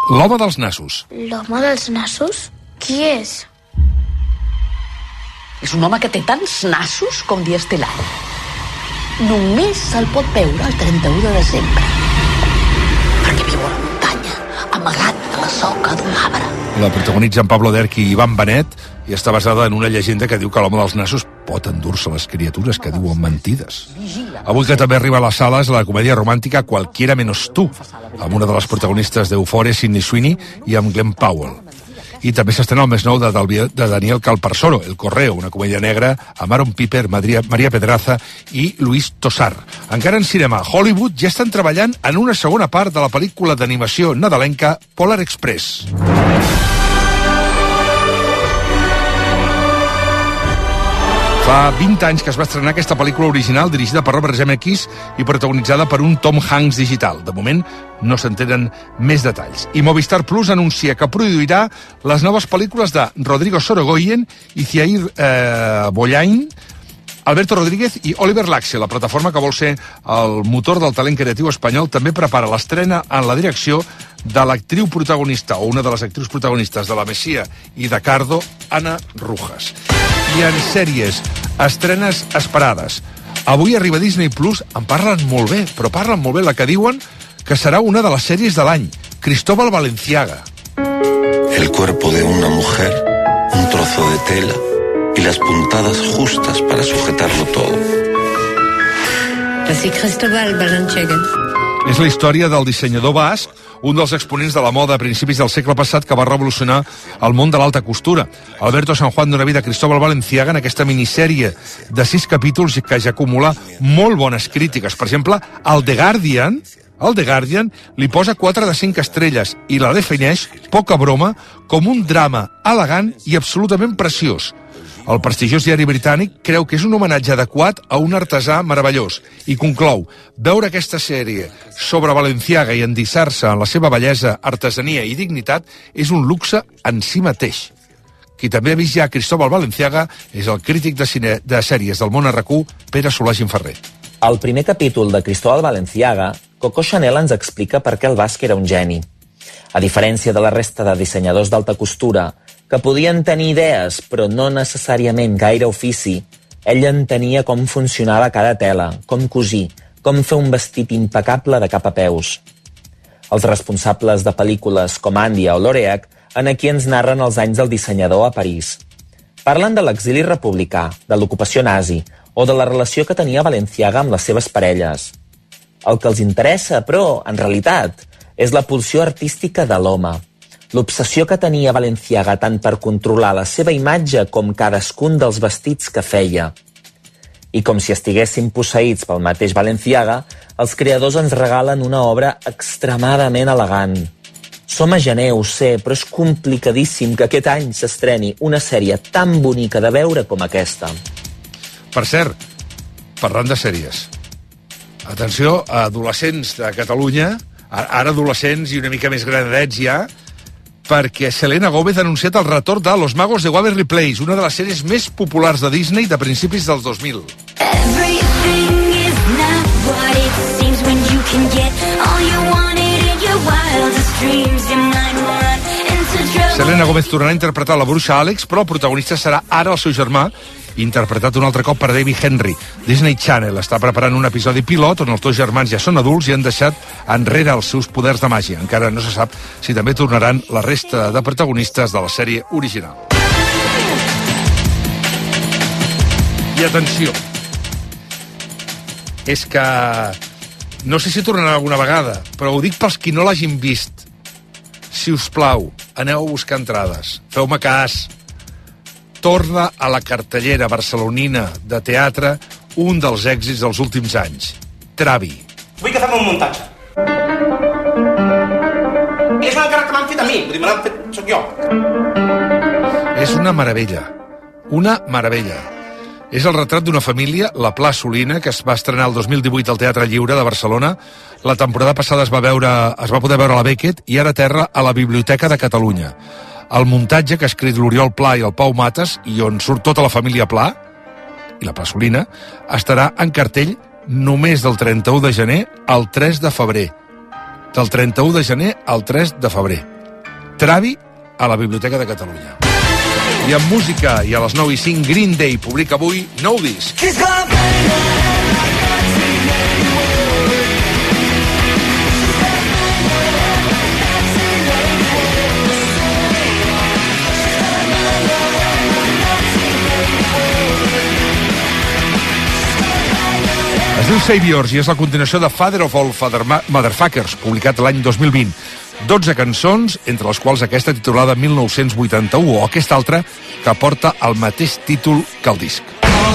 L'home dels nassos. L'home dels nassos? Qui és? És un home que té tants nassos com dies té l'any. Només se'l pot veure el 31 de desembre. Perquè viu a la muntanya, amagat a la soca d'un arbre. La protagonitzen Pablo Derqui i Ivan Benet i està basada en una llegenda que diu que l'home dels nassos pot endur-se les criatures que diuen mentides. Avui que també arriba a les sales la comèdia romàntica Cualquiera menos tú, amb una de les protagonistes d'Eufòria, Sydney Sweeney, i amb Glenn Powell. I també s'estrena el més nou de Daniel Calparsoro, El Correo, una comèdia negra amb Aaron Piper, Maria Pedraza i Luis Tosar. Encara en cinema, Hollywood ja estan treballant en una segona part de la pel·lícula d'animació nadalenca Polar Express. Fa 20 anys que es va estrenar aquesta pel·lícula original dirigida per Robert Zemeckis i protagonitzada per un Tom Hanks digital. De moment no s'entenen més detalls. I Movistar Plus anuncia que produirà les noves pel·lícules de Rodrigo Sorogoyen i Ziair Bollain, Alberto Rodríguez i Oliver Laxe. La plataforma que vol ser el motor del talent creatiu espanyol també prepara l'estrena en la direcció de l'actriu protagonista, o una de les actrius protagonistes de La Messia i de Cardo, Ana Rujas. I en sèries, estrenes esperades. Avui arriba Disney Plus, en parlen molt bé, però parlen molt bé la que diuen que serà una de les sèries de l'any, Cristóbal Valenciaga. El cuerpo de una mujer, un trozo de tela y las puntadas justas para sujetarlo todo. Así Cristóbal Valenciaga. És la història del dissenyador basc, un dels exponents de la moda a principis del segle passat que va revolucionar el món de l'alta costura. Alberto San Juan d'una vida Cristóbal Valenciaga en aquesta minissèrie de 6 capítols que ja acumula molt bones crítiques. Per exemple, el The Guardian li posa 4 de 5 estrelles i la defineix, poca broma, com un drama elegant i absolutament preciós. El prestigiós diari britànic creu que és un homenatge adequat a un artesà meravellós i conclou: veure aquesta sèrie sobre Valenciaga i endissar-se en la seva bellesa, artesania i dignitat és un luxe en si mateix. Qui també ha vist ja Cristóbal Valenciaga és el crític de sèries del món RQ, Pere Solà Gimferrer. Al primer capítol de Cristóbal Valenciaga, Coco Chanel ens explica per què el basc era un geni. A diferència de la resta de dissenyadors d'alta costura, que podien tenir idees, però no necessàriament gaire ofici, ell entenia com funcionava cada tela, com cosir, com fer un vestit impecable de cap a peus. Els responsables de pel·lícules com Àndia o L'Oreac en aquí ens narren els anys del dissenyador a París. Parlen de l'exili republicà, de l'ocupació nazi o de la relació que tenia Valenciaga amb les seves parelles. El que els interessa, però, en realitat, és la pulsió artística de l'home. L'obsessió que tenia Valenciaga tant per controlar la seva imatge com cadascun dels vestits que feia. I com si estiguessin posseïts pel mateix Valenciaga, els creadors ens regalen una obra extremadament elegant. Som a gener, ho sé, però és complicadíssim que aquest any s'estreni una sèrie tan bonica de veure com aquesta. Per cert, parlant de sèries, atenció a adolescents de Catalunya, ara adolescents i una mica més granadets ja, perquè Selena Gómez ha anunciat el retorn de Los Magos de Waverly Place, una de les sèries més populars de Disney de principis dels 2000. Selena Gómez tornarà a interpretar la bruixa Àlex, però el protagonista serà ara el seu germà, interpretat un altre cop per David Henry. Disney Channel està preparant un episodi pilot on els dos germans ja són adults i han deixat enrere els seus poders de màgia. Encara no se sap si també tornaran la resta de protagonistes de la sèrie original. I atenció, és que no sé si tornarà alguna vegada, però ho dic pels qui no l'hagin vist. Si us plau, aneu a buscar entrades, feu-me cas. Torna a la cartellera barcelonina de teatre un dels èxits dels últims anys, Travi. Vull que fem un muntatge. És una cara que m'han fet a mi, vull dir, me l'han fet, soc jo. És una meravella, una meravella. És el retrat d'una família, la Pla Solina, que es va estrenar el 2018 al Teatre Lliure de Barcelona. La temporada passada es va poder veure a la Beckett i ara aterra a la Biblioteca de Catalunya. El muntatge que ha escrit l'Oriol Pla i el Pau Mates i on surt tota la família Pla i la Pla Solina estarà en cartell només del 31 de gener al 3 de febrer. Del 31 de gener al 3 de febrer. Travi a la Biblioteca de Catalunya. I en música, i a les 9:05, Green Day publica avui nou disc. Es diu Saviors i és la continuació de Father of All Motherfuckers, publicat l'any 2020. 12 cançons, entre les quals aquesta titulada 1981, o aquesta altra que porta el mateix títol que el disc.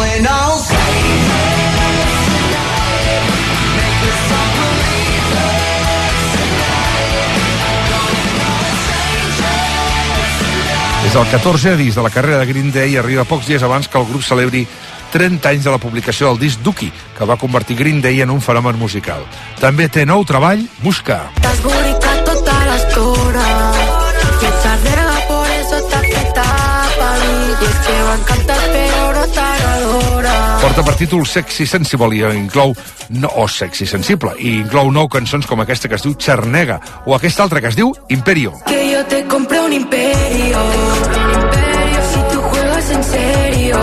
És el 14è disc de la carrera de Green Day i arriba pocs dies abans que el grup celebri 30 anys de la publicació del disc Dookie, que va convertir Green Day en un fenomen musical. També té nou treball, Musca. T'has bonicat tota l'estona i ets arrega, por eso t'ha fet apari. I és que m'encanta però no t'adora. Porta per títol Sexy Sensible i inclou Sexy Sensible, i inclou 9 cançons com aquesta que es diu Charnega, o aquesta altra que es diu Imperio. Que yo te compré un imperio, si tú juegas en serio.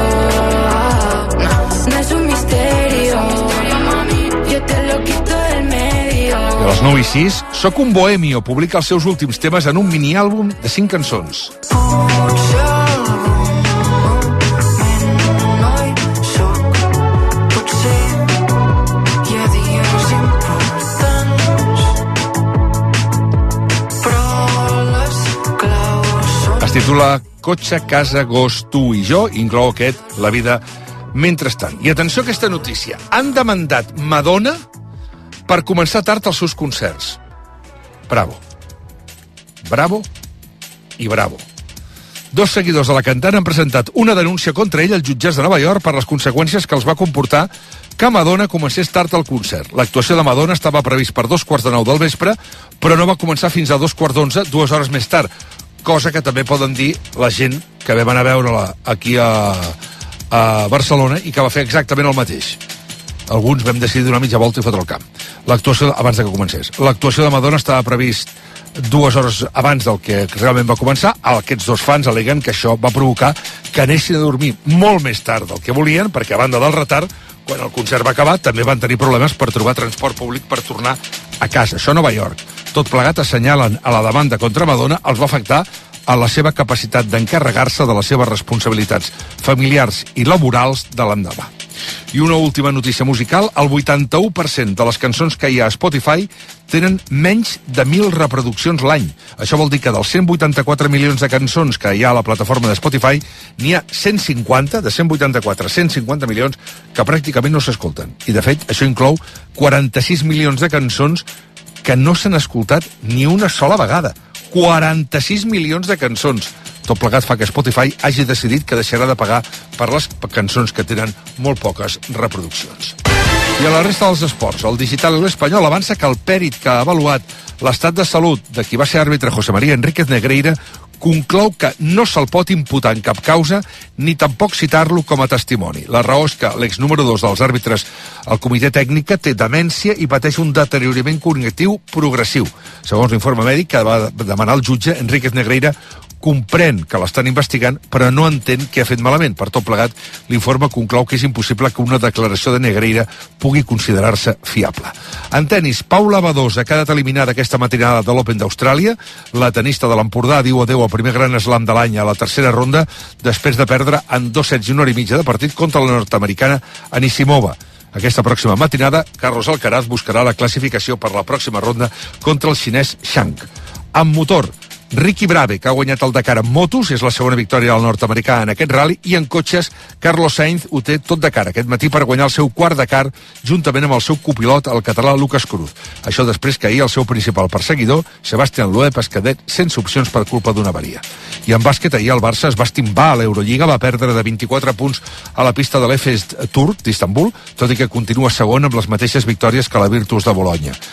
No es un misterio, yo te lo quito del medio. I a les 9:06, Soc un bohemio publica els seus últims temes en un miniàlbum de 5 cançons. Es titula Cotxe, casa, gos, tu i jo, i inclou aquest La vida mentrestant. I atenció a aquesta notícia. Han demandat Madonna per començar tard els seus concerts. Bravo. Bravo i bravo. 2 seguidors de la cantant han presentat una denúncia contra ella als jutjats de Nova York per les conseqüències que els va comportar que Madonna comencés tard al concert. L'actuació de Madonna estava previst per 2:45 del vespre, però no va començar fins a 2:15, 2 hores més tard, cosa que també poden dir la gent que vam anar a veure-la aquí a Barcelona i que va fer exactament el mateix. Alguns vam decidir donar mitja volta i fotre el camp. L'actuació, abans de que comencés. L'actuació de Madonna estava previst 2 hores abans del que realment va començar. Aquests 2 fans aleguen que això va provocar que anessin a dormir molt més tard del que volien, perquè a banda del retard, quan el concert va acabar, també van tenir problemes per trobar transport públic per tornar a casa. Això a Nova York. Tot plegat assenyalen a la demanda contra Madonna els va afectar a la seva capacitat d'encarregar-se de les seves responsabilitats familiars i laborals de l'endemà. I una última notícia musical, el 81% de les cançons que hi ha a Spotify tenen menys de 1.000 reproduccions l'any. Això vol dir que dels 184 milions de cançons que hi ha a la plataforma de Spotify, n'hi ha 150, de 184 a 150 milions, que pràcticament no s'escolten. I, de fet, això inclou 46 milions de cançons que no s'han escoltat ni una sola vegada. 46 milions de cançons. Tot plegat fa que Spotify hagi decidit que deixarà de pagar per les cançons que tenen molt poques reproduccions. I a la resta dels esports, el Digital espanyol avança que el pèrit que ha avaluat l'estat de salut de qui va ser àrbitre José María Enríquez Negreira conclou que no se'l pot imputar en cap causa ni tampoc citar-lo com a testimoni. La raó és que l'ex número 2 dels àrbitres al comitè tècnic té demència i pateix un deteriorament cognitiu progressiu. Segons l'informe mèdic que va demanar el jutge, Enríquez Negreira comprèn que l'estan investigant, però no entén què ha fet malament. Per tot plegat, l'informe conclou que és impossible que una declaració de Negreira pugui considerar-se fiable. En tenis, Paula Badosa ha quedat eliminada aquesta matinada de l'Open d'Austràlia. La tenista de l'Empordà diu adeu al primer gran slam de l'any a la tercera ronda, després de perdre en 2 sets i 1 hora i mitja de partit contra la nord-americana Anisimova. Aquesta pròxima matinada, Carlos Alcaraz buscarà la classificació per la pròxima ronda contra el xinès Shang. Amb motor, Ricky Brave, que ha guanyat el Dakar en motos, és la segona victòria del nord-americà en aquest rally, i en cotxes, Carlos Sainz ho té tot de cara aquest matí per guanyar el seu quart Dakar, juntament amb el seu copilot, el català Lucas Cruz. Això després que ahir el seu principal perseguidor, Sebastián Loeb, es quedés sense opcions per culpa d'una avaria. I en bàsquet, ahir el Barça es va estimbar a l'Eurolliga, va perdre de 24 punts a la pista de l'Efes Tour d'Istanbul, tot i que continua segon amb les mateixes victòries que la Virtus de Bologna.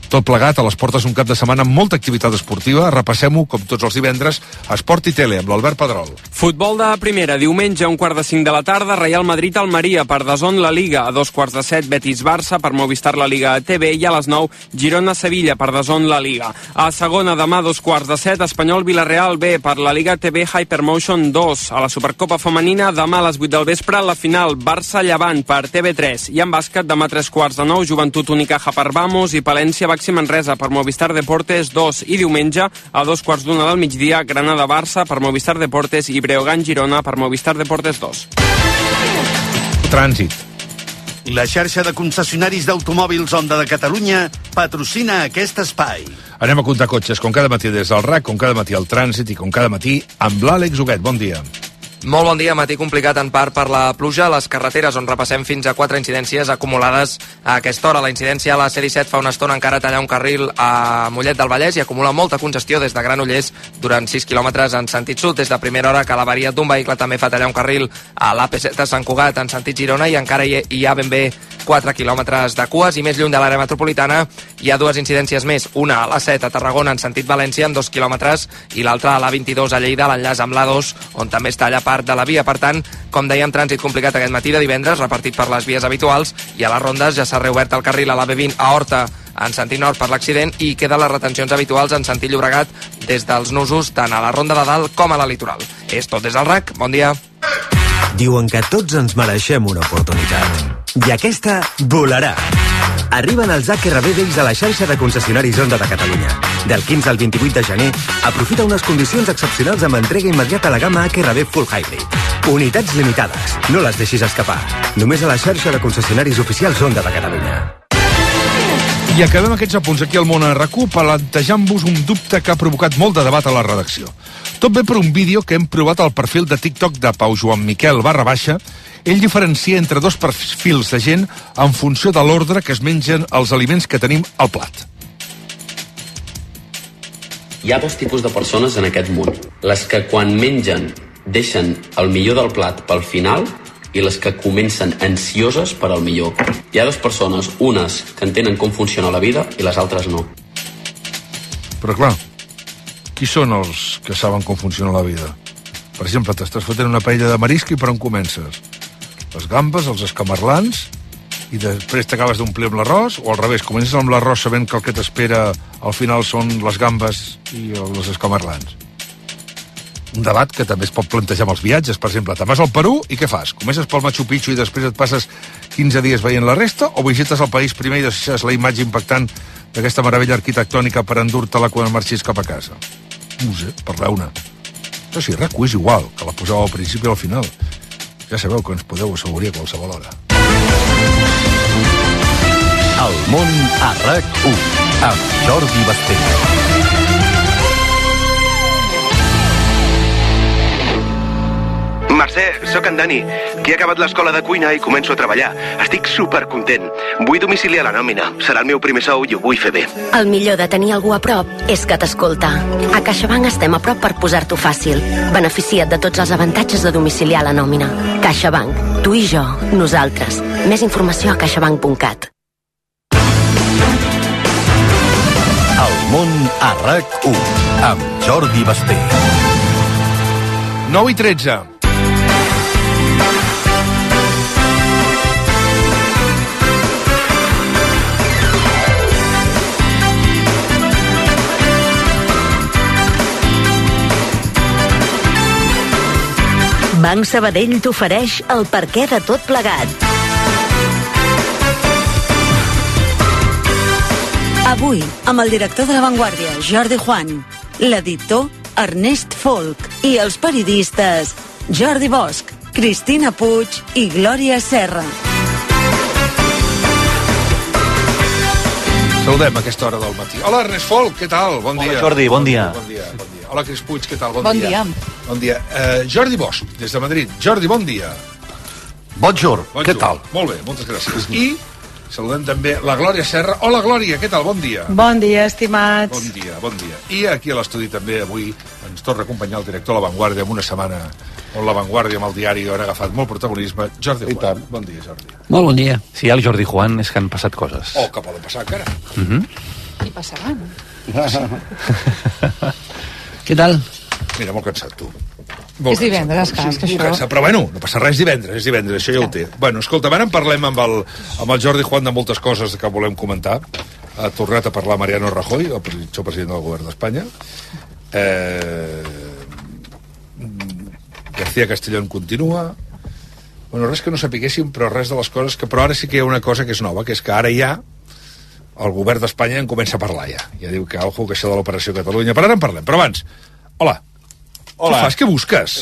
Tot plegat a les portes d'un cap de setmana amb molta activitat esportiva. Repassem-ho, com tots els divendres, a Esport i Tele, amb l'Albert Pedrol. Futbol de primera, diumenge a 4:45 de la tarda, Real Madrid-Almeria, per DAZN la Liga, a 2:15 Betis-Barça, per Movistar la Liga TV, i a les 9 Girona-Sevilla, per DAZN la Liga. A segona, demà a 2:15 Espanyol-Villarreal B, per la Liga TV Hypermotion 2. A la Supercopa femenina, demà a les 8 del vespre, la final Barça-Llevant, per TV3. I en bàsquet, demà a 3:15 Joventut Unicaja per Vamos i Palència Baxi Manresa per Movistar Deportes 2, i diumenge a 2:15 del migdia Granada-Barça per Movistar Deportes i Breogán-Girona per Movistar Deportes 2. Trànsit. La xarxa de concessionaris d'automòbils Honda de Catalunya patrocina aquest espai. Anem a comptar cotxes, com cada matí des del RAC, com cada matí al Trànsit i com cada matí amb l'Àlex Huguet. Bon dia. Molt bon dia, matí complicat en part per la pluja a les carreteres, on repassem fins a 4 incidències acumulades a aquesta hora. La incidència a la C-17 fa una estona encara tallar un carril a Mollet del Vallès i acumula molta congestió des de Granollers durant 6 quilòmetres en sentit sud. Des de primera hora que l'avaria d'un vehicle també fa tallar un carril a l'AP7 a Sant Cugat en sentit Girona, i encara hi ha ben bé 4 quilòmetres de cues. I més lluny de l'àrea metropolitana hi ha 2 incidències més, una a l'A7 a Tarragona en sentit València amb 2 quilòmetres i l'altra a l'A22 a Lleida, l'enllaç amb l'A2, on també es talla part de la via. Per tant, com dèiem, trànsit complicat aquest matí de divendres, repartit per les vies habituals, i a les rondes ja s'ha reobert el carril a la B20 a Horta en sentit nord per l'accident, i queden les retencions habituals en sentit Llobregat des dels nusos tant a la Ronda de Dalt com a la Litoral. És tot des del RAC, bon dia. Diuen que tots ens mereixem una oportunitat. I aquesta volarà. Arriben els HRB Days a la xarxa de concessionaris Honda de Catalunya. Del 15 al 28 de gener, aprofita unes condicions excepcionals amb entrega immediata a la gamma HRB Full Hybrid. Unitats limitades. No les deixis escapar. Només a la xarxa de concessionaris oficials Honda de Catalunya. I acabem aquests apunts aquí al Món a RAC1 plantejant-vos un dubte que ha provocat molt de debat a la redacció. Tot bé per un vídeo que hem provat al perfil de TikTok de Pau Joan Miquel /. Ell diferencia entre 2 perfils de gent en funció de l'ordre que es mengen els aliments que tenim al plat. Hi ha 2 tipus de persones en aquest món. Les que quan mengen deixen el millor del plat pel final i les que comencen ansioses per al millor. Hi ha 2 persones, unes que entenen com funciona la vida i les altres no. Però clar, qui són els que saben com funciona la vida? Per exemple, t'estàs fotent una paella de marisc i per on comences? Les gambes, els escamarlans, i després t'acabes d'omplir amb l'arròs, o al revés, comences amb l'arròs sabent que el que t'espera al final són les gambes i els escamarlans. Un debat que també es pot plantejar amb els viatges. Per exemple, te'n vas al Perú i què fas? Comences pel Machu Picchu i després et passes 15 dies veient la resta, o visites el país primer i deixes la imatge impactant d'aquesta meravella arquitectònica per endur-te-la quan marxis cap a casa? No sé, parleu-ne. Això sí, RAC1 és igual, que la poseu al principi i al final. Ja sabeu que ens podeu assegurir a qualsevol hora. El món a RAC1 amb Jordi Basté. Mercè, sóc en Dani, que he acabat l'escola de cuina i començo a treballar. Estic supercontent. Vull domiciliar la nòmina. Serà el meu primer sou i ho vull fer bé. El millor de tenir algú a prop és que t'escolta. A CaixaBank estem a prop per posar-t'ho fàcil. Beneficia't de tots els avantatges de domiciliar la nòmina. CaixaBank. Tu i jo. Nosaltres. Més informació a caixabank.cat. El món a RAC1 amb Jordi Basté. 9:13. Banc Sabadell t'ofereix el perquè de tot plegat. Avui, amb el director de La Vanguardia, Jordi Juan, l'editor, Ernest Folk, i els periodistes, Jordi Bosch, Cristina Puig i Glòria Serra. Saludem a aquesta hora del matí. Hola, Ernest Folk, què tal? Bon dia. Hola, Jordi, bon dia. Bon dia. Hola, Cris Puig, què tal? Bon dia. Bon dia. Jordi Bosch, des de Madrid. Jordi, bon dia. Bonjour, què tal? Molt bé, moltes gràcies. I saludem també la Glòria Serra. Hola, Glòria, què tal? Bon dia. Bon dia, estimats. Bon dia, bon dia. I aquí a l'estudi també avui ens torna a acompanyar el director de La Vanguardia en una setmana on La Vanguardia amb el diari ha agafat molt protagonisme. Jordi Juan. Bon dia, Jordi. Molt bon dia. Si hi ha el Jordi Juan és que han passat coses. Oh, que poden passar encara. I passaran. Què tal? Mira, molt cansat, tu. És divendres, clar, és que això... Cansat, però bueno, no passa res, és divendres, això ja ho té. Bueno, escolta, ara en parlem amb el Jordi Juan de moltes coses que volem comentar. Ha tornat a parlar Mariano Rajoy, el pitjor president del govern d'Espanya. García Castellón continua. Bueno, res que no sapiguéssim, però res de les coses que... Però ara sí que hi ha una cosa que és nova, que és que ara ja el govern d'Espanya en comença a parlar ja. Ja diu que, ojo, que això de l'Operació Catalunya... Però ara en parlem. Però abans, hola. Què fas? Què busques?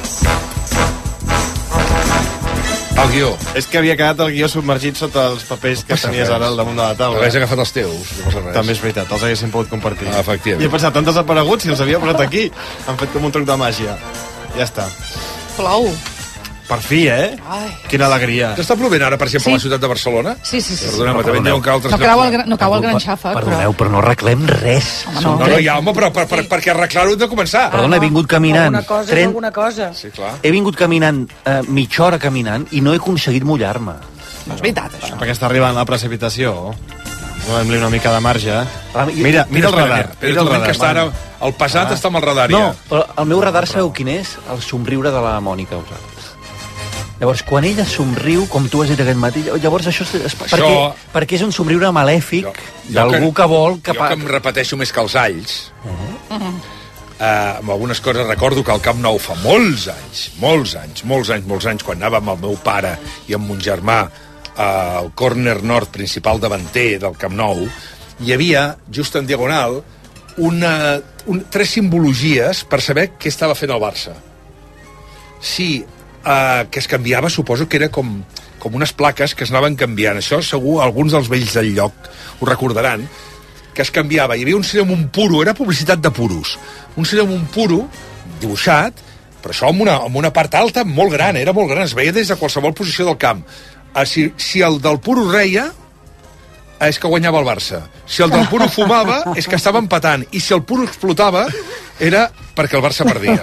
El guió. És que havia quedat el guió submergit sota els papers que tenies ara al damunt de la taula. Hagués agafat els teus, no passa res. També és veritat, els haguéssim pogut compartir. Efectivament. I he pensat, han desaparegut, si els havia posat aquí. Han fet com un truc de màgia. Ja està. Plou. Per fi, Ai. Quina alegria. T'està plovent ara, per exemple, a la ciutat de Barcelona? Sí. Perdoneu, també diuen que altres... No cau el gran xàfec, Perdoneu, però no arreglem res. No, ja, home, però perquè arreglar-ho hem de començar. Perdona, he vingut caminant. Alguna cosa. Sí, clar. He vingut caminant mitja hora caminant i no he aconseguit mullar-me. No és veritat, això. Perquè està arribant la precipitació. Donem-li una mica de marge. Mira el radar. Mira el radar. Que està ara... El pesat està amb el radar, ja. No, però el meu radar sabeu quin és? El somriure de la Mònica Usat. Llavors, quan ella somriu, com tu has dit aquest matí, llavors això és perquè és un somriure malèfic d'algú que vol... Jo que em repeteixo més que els alls, amb algunes coses recordo que al Camp Nou fa molts anys, quan anava amb el meu pare i amb mon germà al córner nord principal davanter del Camp Nou, hi havia, just en diagonal, tres simbologies per saber què estava fent el Barça. Sí, que es canviava, suposo que era com unes plaques que es anaven canviant. Això segur alguns dels vells del lloc ho recordaran, que es canviava. Hi havia un senyor amb un puro, era publicitat de puros. Un senyor amb un puro dibuixat, però això amb una part alta molt gran, era molt gran, es veia des de qualsevol posició del camp. Si el del puro reia, és que guanyava el Barça. Si el del puro fumava, és que estava empatant. I si el puro explotava, era perquè el Barça perdia.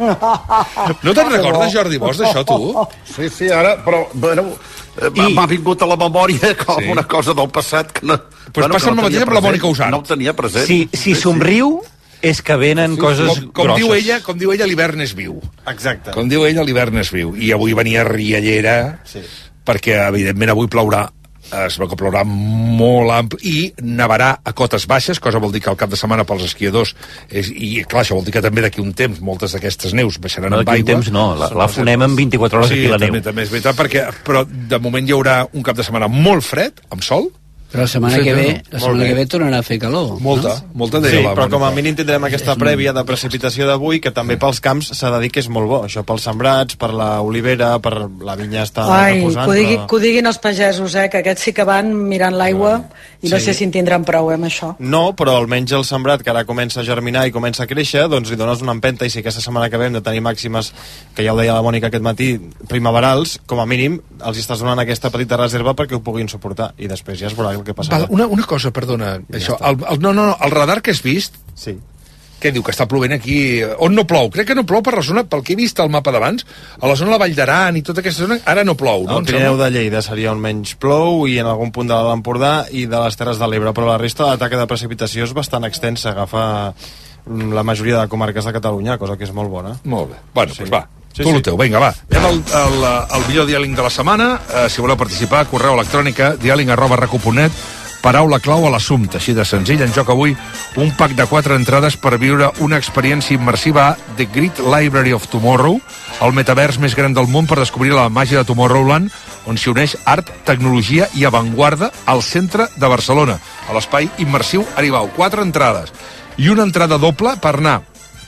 No te'n recordes, Jordi Bosch, d'això, tu? Sí, ara, però... Bueno, m'ha vingut a la memòria com una cosa del passat que no... Pues passa el mateix amb la Mònica Usat. No ho tenia present. Si somriu, és que venen coses grosses. Com diu ella, l'hivern és viu. Exacte. Com diu ella, l'hivern és viu. I avui venia riallera, perquè, evidentment, avui plourà. Es veu que plourà molt ampli i nevarà a cotes baixes, cosa vol dir que al cap de setmana pels esquiadors i clar, això vol dir que també d'aquí un temps moltes d'aquestes neus baixaran amb aigua. D'aquí un temps no, la fonem en 24 hores aquí la neu. Sí, també és veritat, però de moment hi haurà un cap de setmana molt fred, amb sol. Però la setmana que ve tornarà a fer calor. Molta de sí, però com a mínim tindrem aquesta prèvia de precipitació d'avui, que també pels camps s'ha de dir que és molt bo. Això pels sembrats, per l'olivera, per la vinya està reposant. Que ho diguin els pagesos, que aquests sí que van mirant l'aigua i no sé si en tindran prou amb això. No, però almenys el sembrat, que ara comença a germinar i comença a créixer, doncs li dones una empenta, i si aquesta setmana que ve hem de tenir màximes, que ja ho deia la Mònica aquest matí, primaverals, com a mínim els estàs donant aquesta petita reserva perquè ho puguin suportar, i després ja es veurà que passa. Una cosa, perdona, això, el radar que has vist, què diu, que està plovent aquí, on no plou? Crec que no plou per la zona, pel que he vist al mapa d'abans, a la zona de la Vall d'Aran i tota aquesta zona, ara no plou, no? El Pirineu de Lleida seria on menys plou i en algun punt de l'Empordà i de les Terres de l'Ebre, però la resta de la taca de precipitació és bastant extensa, agafa la majoria de comarques de Catalunya, cosa que és molt bona. Molt bé, bueno, doncs va. Tu el teu, vinga, va. Anem al millor diàling de la setmana. Si voleu participar, correu electrònica diàling@raco.net, paraula clau a l'assumpte, així de senzill. En joc avui un pack de 4 entrades per viure una experiència immersiva a The Great Library of Tomorrow, el metavers més gran del món per descobrir la màgia de Tomorrowland, on s'hi uneix art, tecnologia i avantguarda al centre de Barcelona, a l'espai immersiu Aribau. 4 entrades. I una entrada doble per anar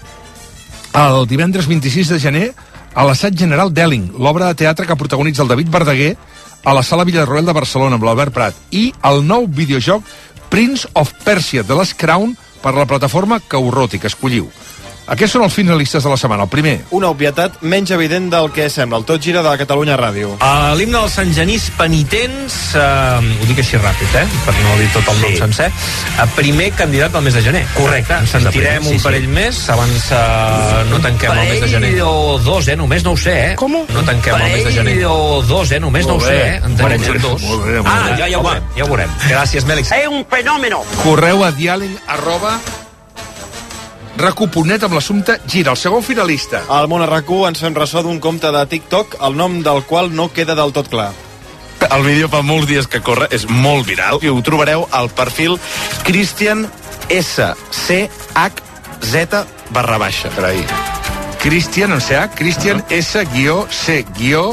el divendres 26 de gener a l'assaig general d'Elling, l'obra de teatre que protagonitza el David Verdaguer a la Sala Villarroel de Barcelona amb l'Albert Prat, i el nou videojoc Prince of Persia de l'S Crown per la plataforma que ho roti, que escolliu. Aquests són els finalistes de la setmana. El primer. Una obvietat menys evident del que sembla. El Tot gira de Catalunya Ràdio. L'himne dels Sant Genís penitents, ho dic així ràpid, per no dir tot el nom sencer, primer candidat al mes de gener. Correcte. En sentirem un parell més abans no tanquem el mes de gener. Parell o dos, només no ho sé, Com? No tanquem el mes de gener. Parell o dos, només no ho sé, En tenim dos. Ja ho veurem. Gràcies, Mèlix. És un fenòmeno. Correu a diàleg@racu.net amb l'assumpte gira. El segon finalista. Al Món a RAC1 ens fem ressò d'un compte de TikTok, el nom del qual no queda del tot clar. El vídeo fa molts dies que corre, és molt viral, i ho trobareu al perfil Christian SCHZ _. Carai. Christian, en CH, Christian S-C-H-Z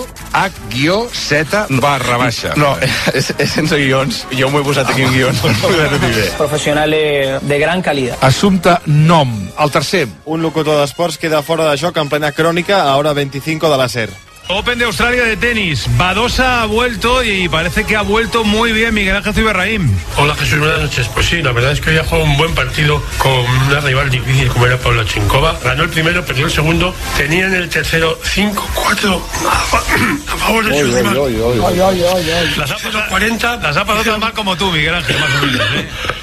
_. No, és sense guions. Jo m'ho he posat aquí en guions per poder-ho dir bé. Professionales de gran calidad. Assumpte nom. El tercer. Un locutor d'esports queda fora de joc en plena crònica a hora 25 de la SER. Open de Australia de tenis. Badosa ha vuelto y parece que ha vuelto muy bien Miguel Ángel Iberrahim. Hola Jesús, buenas noches. Pues sí, la verdad es que hoy ha jugado un buen partido con una rival difícil como era Paula Chinkova. Ganó el primero, perdió el segundo. Tenía en el tercero 5-4 a favor de su rival. Las ha pasado 40, las ha pasado tan mal como tú, Miguel Ángel, más o menos,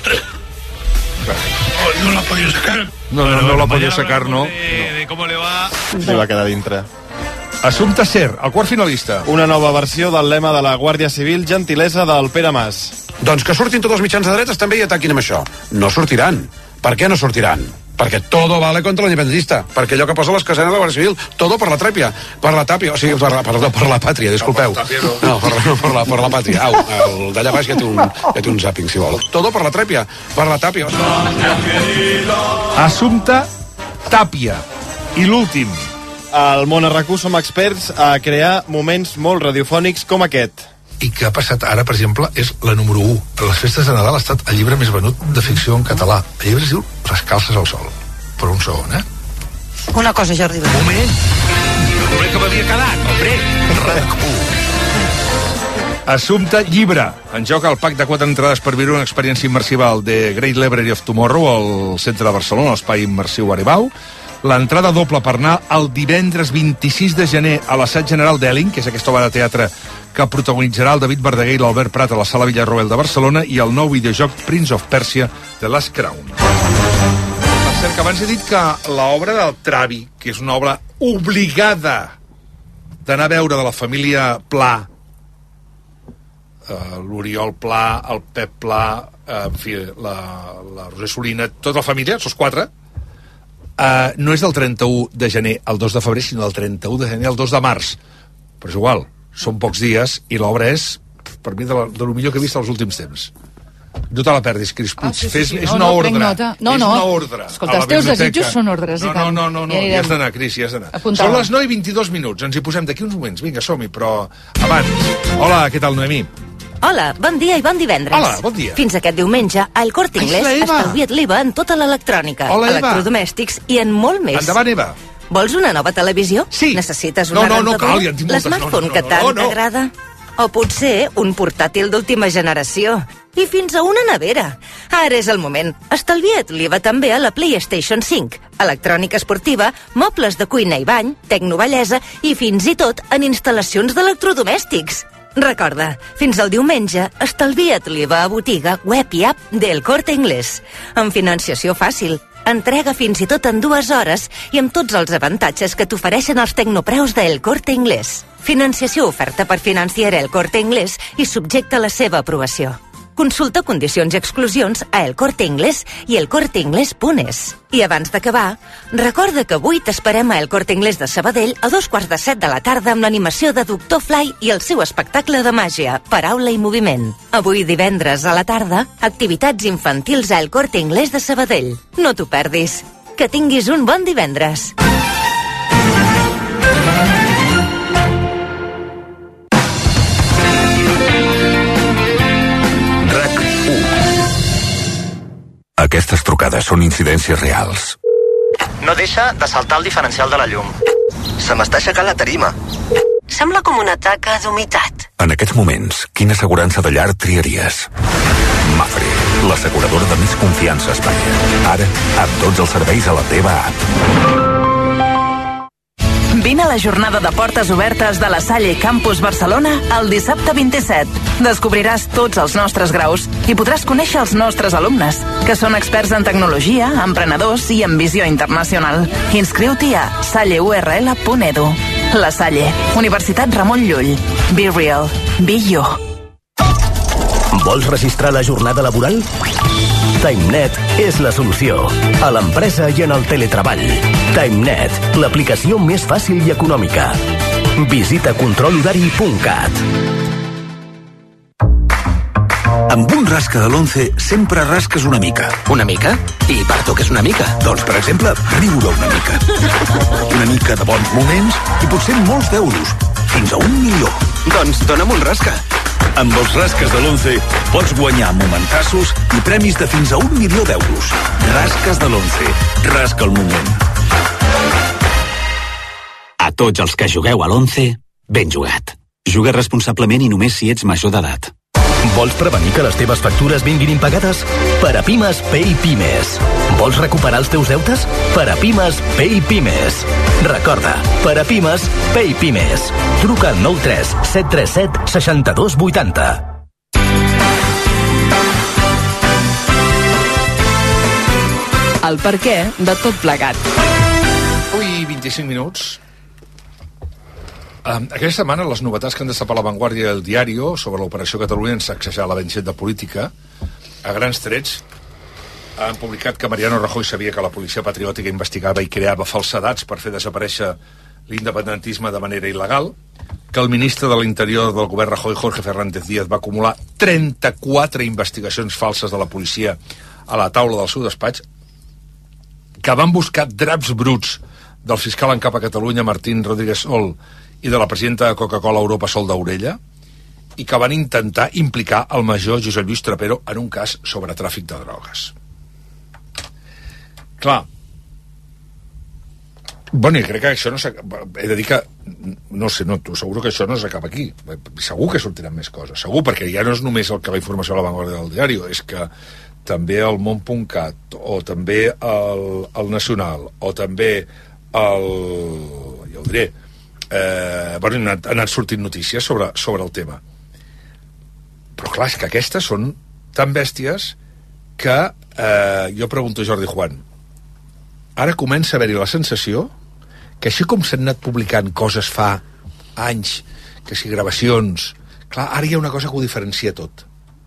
No lo ha podido sacar. No lo ha podido sacar, no. De cómo le va. Se va quedar dintre. Assumpte Ser, el quart finalista. Una nova versió del lema de la Guàrdia Civil, gentilesa del Pere Mas. Doncs que surtin tots els mitjans de dretes també i ataquin amb això. No sortiran. Per què no sortiran? Perquè todo vale contra l'independentista. Perquè allò que posa les casenes de la Guàrdia Civil, todo per la trèpia, per la tàpia, o sigui, per la pàtria, disculpeu. No, per la pàtria. Au, el d'allà baix ja té un zàping, si vol. Todo per la trèpia, per la tàpia. Assumpte Tàpia. I l'últim. Al Món a RAC1 som experts a crear moments molt radiofònics com aquest. I que ha passat ara, per exemple, és la número 1. A les festes de Nadal ha estat el llibre més venut de ficció en català. El llibre es diu Les calces al sol. Per un segon, Una cosa, Jordi. Un moment que m'havia quedat, RAC1. Assumpte Llibre. En joc el pack de 4 entrades per viure una experiència immersiva al The Great Library of Tomorrow al centre de Barcelona, l'espai immersiu Aribau. L'entrada doble per anar el divendres 26 de gener a l'assaig general d'Elling, que és aquesta obra de teatre que protagonitzarà el David Verdaguer i l'Albert Prat a la Sala Villarroel de Barcelona, i el nou videojoc Prince of Persia The Last Crown. Per cert, que abans he dit que l'obra del Travi, que és una obra obligada d'anar a veure de la família Pla, l'Oriol Pla, el Pep Pla, en fi, la Roser Solina, tota la família, els 4, no és del 31 de gener al 2 de febrer, sinó del 31 de gener al 2 de març. Però és igual, són pocs dies i l'obra és, per mi, de lo millor que he vist els últims temps. No te la perdis, Cris Puig. És una ordre. És una ordre. Escolta, els teus desitjos són ordres. No, hi has d'anar, Cris, hi has d'anar. Són les 9:22, ens hi posem d'aquí uns moments. Vinga, som-hi, però abans. Hola, què tal, Noemí? Hola, bon dia i bon divendres. Hola, bon dia. Fins aquest diumenge, a El Corte Inglés estalvia't l'IVA en tota l'electrònica, electrodomèstics i en molt més. Endavant, Eva. Vols una nova televisió? Sí. Necessites una rentadora? L'smartphone que tant t'agrada? O potser un portàtil d'última generació. I fins a una nevera. Ara és el moment. Estalvia't l'IVA també a la PlayStation 5. Electrònica esportiva, mobles de cuina i bany, tecnobellesa i fins i tot en instal·lacions d'electrodomèstics. Recorda, fins al diumenge, estalvia't l'IVA a botiga, web i app del Corte Inglés. Amb financiació fàcil, entrega fins i tot en 2 hores i amb tots els avantatges que t'ofereixen els tecnopreus del Corte Inglés. Financiació oferta per Financiera El Corte Inglés i subjecta a la seva aprovació. Consulta condicions i exclusions a El Corte Inglés i elcorteinglés.es. I abans d'acabar, recorda que avui t'esperem a El Corte Inglés de Sabadell a 2:15 de la tarda amb l'animació de Doctor Fly i el seu espectacle de màgia, paraula i moviment. Avui divendres a la tarda, activitats infantils a El Corte Inglés de Sabadell. No t'ho perdis. Que tinguis un bon divendres. Aquestes trucades són incidències reals. No deixa de saltar el diferencial de la llum. Se m'està aixecant la tarima. Sembla com una taca d'humitat. En aquests moments, quina assegurança de llar triaries? Mafre. l'asseguradora de més confiança a Espanya. Ara, amb tots els serveis a la teva app. Vine a la jornada de portes obertes de la Salle Campus Barcelona el dissabte 27. Descobriràs tots els nostres graus i podràs conèixer els nostres alumnes, que són experts en tecnologia, emprenedors i en visió internacional. Inscriu-t'hi a salleurl.edu. La Salle, Universitat Ramon Llull. Be real. Be you. Vols registrar la jornada laboral? TimeNet és la solució. A l'empresa i en el teletreball. TimeNet, l'aplicació més fàcil i econòmica. Visita controlhorari.cat. Amb un rasca de l'11 sempre rasques una mica. Una mica? I per tu què és una mica? Doncs, per exemple, riure una mica. Una mica de bons moments i potser molts d'euros. Fins a 1 milió. Doncs dona'm un rasca. Amb els rasques de l'11 pots guanyar momentassos i premis de fins a 1 milió d'euros. Rasques de l'11. Rasca el moment. A tots els que jugueu a l'11, ben jugat. Juga responsablement i només si ets major d'edat. Vols prevenir que les teves factures vinguin impagades? Per a Pimes, Pay Pimes. Vols recuperar els teus deutes? Per a Pimes, Pay Pimes. Recorda, per a Pimes, Pay Pimes. Truca al 93 737 6280. El perquè de tot plegat. Avui 25 minuts. Aquesta setmana les novetats que han destapat La Vanguardia i El Diario sobre l'operació Catalunya en sacsejar la Benxet de política, a grans trets, han publicat que Mariano Rajoy sabia que la policia patriòtica investigava i creava falsedats per fer desaparèixer l'independentisme de manera il·legal, que el ministre de l'Interior del govern Rajoy, Jorge Fernández Díaz, va acumular 34 investigacions falses de la policia a la taula del seu despatx, que van buscar draps bruts del fiscal en cap a Catalunya, Martín Rodríguez Sol, i de la presidenta de Coca-Cola Europa, Sol d'Aurella, i que van intentar implicar el major Josep Lluís Trapero en un cas sobre tràfic de drogues. Clar, bueno, i crec que això no s'acaba... He de dir que, no sé, no, seguro que això no s'acaba aquí. Segur que sortiran més coses, segur, perquè ja no és només el que la informació a La Vanguardia del Diari, és que també el Món.cat, o també el Nacional, o també el... ja ho diré, bueno, han anat sortint notícies sobre el tema, però clar, és que aquestes són tan bèsties que jo pregunto a Jordi Juan, ara comença a haver-hi la sensació que així com s'han anat publicant coses fa anys, que si gravacions, clar, ara hi ha una cosa que ho diferencia tot.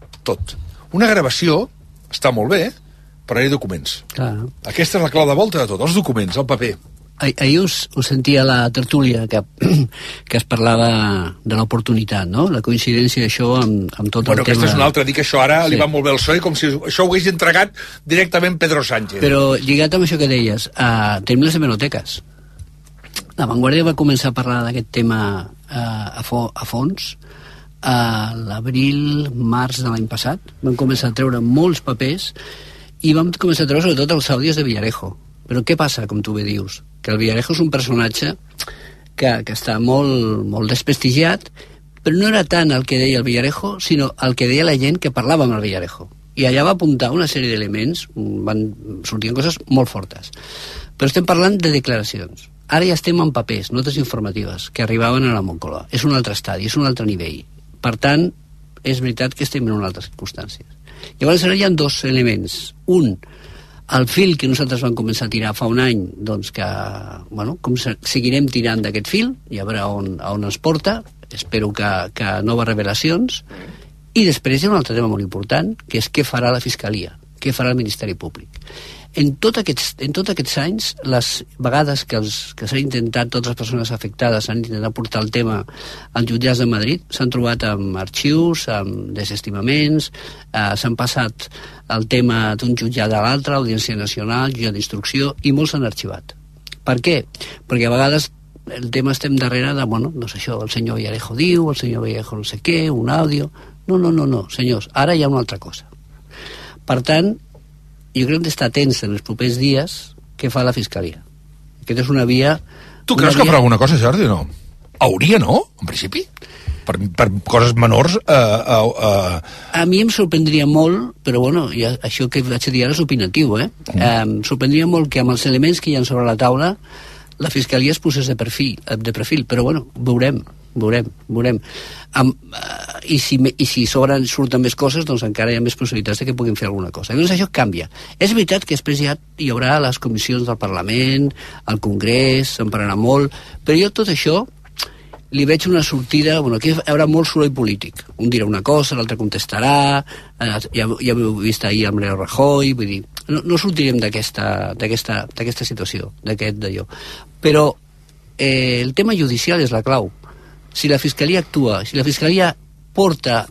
Una gravació està molt bé, però hi ha documents. Clar. Aquesta és la clau de volta de tot, els documents, el paper. Ahir us sentia la tertúlia que es parlava de l'oportunitat, no? La coincidència d'això amb tot el tema... Aquesta és una altra, dir que això ara li va molt bé el PSOE, com si això ho hagués entregat directament Pedro Sánchez. Però lligat amb això que deies, tenim les hemeroteques. La Vanguardia va començar a parlar d'aquest tema a fons a l'abril, març de l'any passat. Vam començar a treure molts papers i vam començar a treure sobretot els àudios de Villarejo. Però què passa, com tu bé dius? Que el Villarejo és un personatge que està molt desprestigiat, però no era tant el que deia el Villarejo, sinó el que deia la gent que parlava amb el Villarejo. I allà va apuntar una sèrie d'elements, sortien coses molt fortes. Però estem parlant de declaracions. Ara ja estem en papers, notes informatives, que arribaven a la Moncloa. És un altre estadi, és un altre nivell. Per tant, és veritat que estem en unes altres circumstàncies. Llavors ara hi ha dos elements. Un, el fil que nosaltres vam començar a tirar fa un any, doncs que, bueno, com seguirem tirant d'aquest fil, i a veure on ens porta, espero que noves revelacions, i després hi ha un altre tema molt important, que és què farà la Fiscalia, què farà el Ministeri Públic. En tots aquests anys, les vegades que s'han intentat, totes les persones afectades han intentat portar el tema als jutjats de Madrid, s'han trobat amb arxius, amb desestimaments, s'han passat el tema d'un jutjat a l'altre, Audiència Nacional, jutjat d'instrucció, i molts s'han arxivat. Per què? Perquè a vegades el tema estem darrere de, bueno, no sé això, el senyor Villarejo diu, el senyor Villarejo no sé què, un àudio... No, senyors, ara hi ha una altra cosa. Per tant, jo crec que hem d'estar atents en els propers dies què fa la Fiscalia. Aquesta és una via... Tu creus que farà alguna cosa, Jordi, o no? Hauria, no? En principi? per coses menors A mi em sorprendria molt, però bueno, ja, això que vaig dir ara és opinatiu, em sorprendria molt que amb els elements que hi ha sobre la taula la Fiscalia es posés de perfil, però bueno, veurem. I si surten més coses, doncs encara hi ha més possibilitats de que puguin fer alguna cosa. Llavors això canvia. És veritat que després ja hi haurà les comissions del Parlament, al Congrés, se'n parlarà molt, però jo tot això li veig una sortida, bueno, aquí hi haurà molt soroll polític. Un dirà una cosa, l'altre contestarà, ja heu vist ahir amb Mariano Rajoy, vull dir, no sortirem d'aquesta situació, d'allò. Però el tema judicial és la clau. Si la Fiscalia actua, si la Fiscalia porta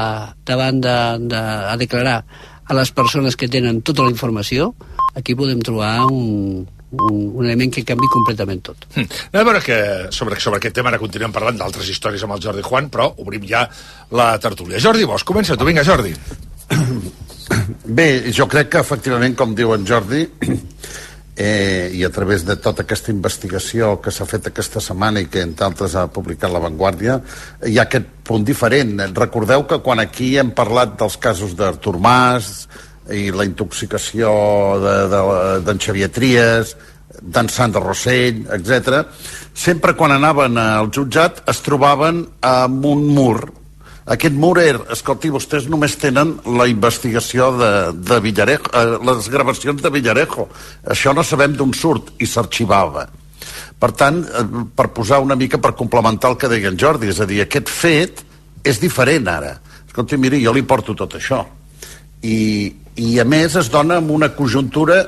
a declarar a les persones que tenen tota la informació, aquí podem trobar un element que canvi completament tot. A veure que sobre aquest tema ara continuem parlant d'altres històries amb el Jordi Juan, però obrim ja la tertúlia. Jordi Bosch, comença tu, vinga, Jordi. Bé, jo crec que efectivament, com diu en Jordi, i a través de tota aquesta investigació que s'ha fet aquesta setmana i que entre altres ha publicat La Vanguardia, hi ha aquest punt diferent. Recordeu que quan aquí hem parlat dels casos d'Artur Mas i la intoxicació d'en Xavier Trias, d'en Sandra Rossell, etc., sempre quan anaven al jutjat es trobaven amb un mur. Aquest mur era, escolti, vostès només tenen la investigació de Villarejo, les gravacions de Villarejo. Això no sabem d'on surt, i s'arxivava. Per tant, per posar una mica, per complementar el que deia en Jordi, és a dir, aquest fet és diferent ara. Escolti, miri, jo li porto tot això. I a més es dona amb una conjuntura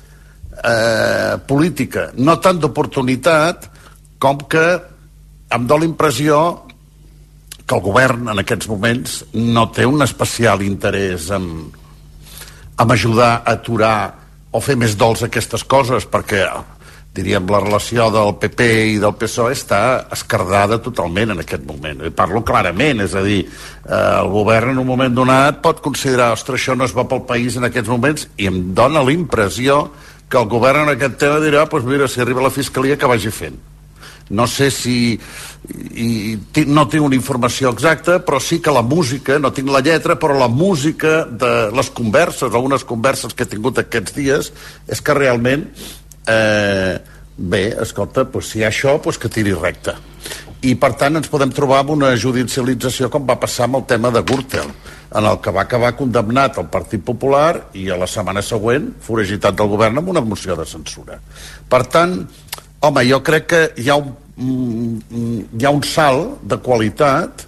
política, no tant d'oportunitat com que em dóna l'impressió que el govern en aquests moments no té un especial interès en ajudar a aturar o fer més dolç aquestes coses, perquè diríem la relació del PP i del PSOE està esquerdada totalment en aquest moment. Parlo clarament, és a dir, el govern en un moment donat pot considerar, ostres, això no es va pel país en aquests moments, i em dóna la impressió que el govern en aquest tema dirà, doncs mira, si arriba la Fiscalia que vagi fent. No sé si no tinc una informació exacta, però sí que la música, no tinc la lletra, però la música de les converses, algunes converses que he tingut aquests dies, és que realment bé, escolta, si hi ha això, que tiri recte. I per tant ens podem trobar amb una judicialització com va passar amb el tema de Gürtel, en el que va acabar condemnat el Partit Popular i a la setmana següent foragitat del govern amb una moció de censura. Per tant, home, jo crec que hi ha un salt de qualitat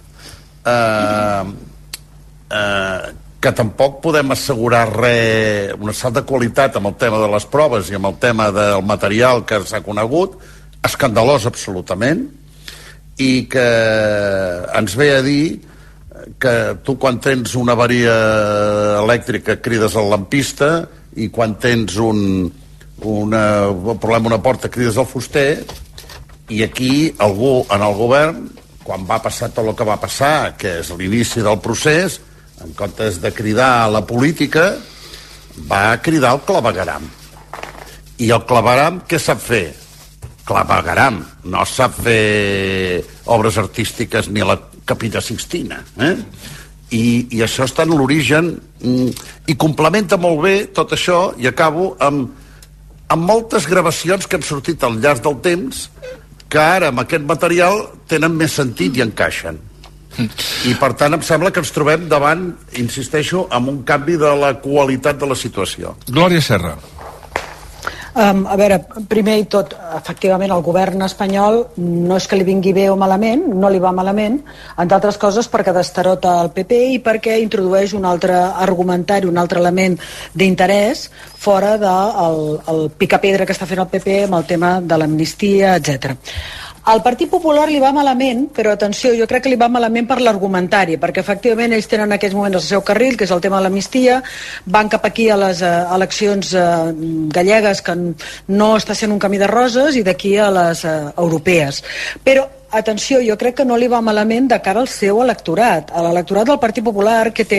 que tampoc podem assegurar res, un salt de qualitat amb el tema de les proves i amb el tema del material que s'ha conegut, escandalós absolutament, i que ens ve a dir que tu quan tens una avaria elèctrica crides al lampista i quan tens un problema a una porta crides al fuster, i aquí algú en el govern, quan va passar tot el que va passar, que és l'inici del procés, en comptes de cridar a la política, va cridar el clavegueram. I el clavegueram què sap fer? Clavegueram, no sap fer obres artístiques ni a la Capella Sixtina, I això està en l'origen, i complementa molt bé tot això, i acabo amb moltes gravacions que han sortit al llarg del temps que ara amb aquest material tenen més sentit i encaixen. I per tant em sembla que ens trobem davant, insisteixo, amb un canvi de la qualitat de la situació. Glòria Serra. A veure, primer i tot, efectivament el govern espanyol no és que li vingui bé o malament, no li va malament, entre altres coses perquè destarota el PP i perquè introdueix un altre argumentari, un altre element d'interès fora del picapedra que està fent el PP amb el tema de l'amnistia, etc. Al Partit Popular li va malament, però atenció, jo crec que li va malament per l'argumentari, perquè efectivament ells tenen en aquests moments el seu carril, que és el tema de l'amnistia, van cap aquí a les eleccions gallegues, que no està sent un camí de roses, i d'aquí a les europees. Però atenció, jo crec que no li va malament de cara al seu electorat, a l'electorat del Partit Popular, que té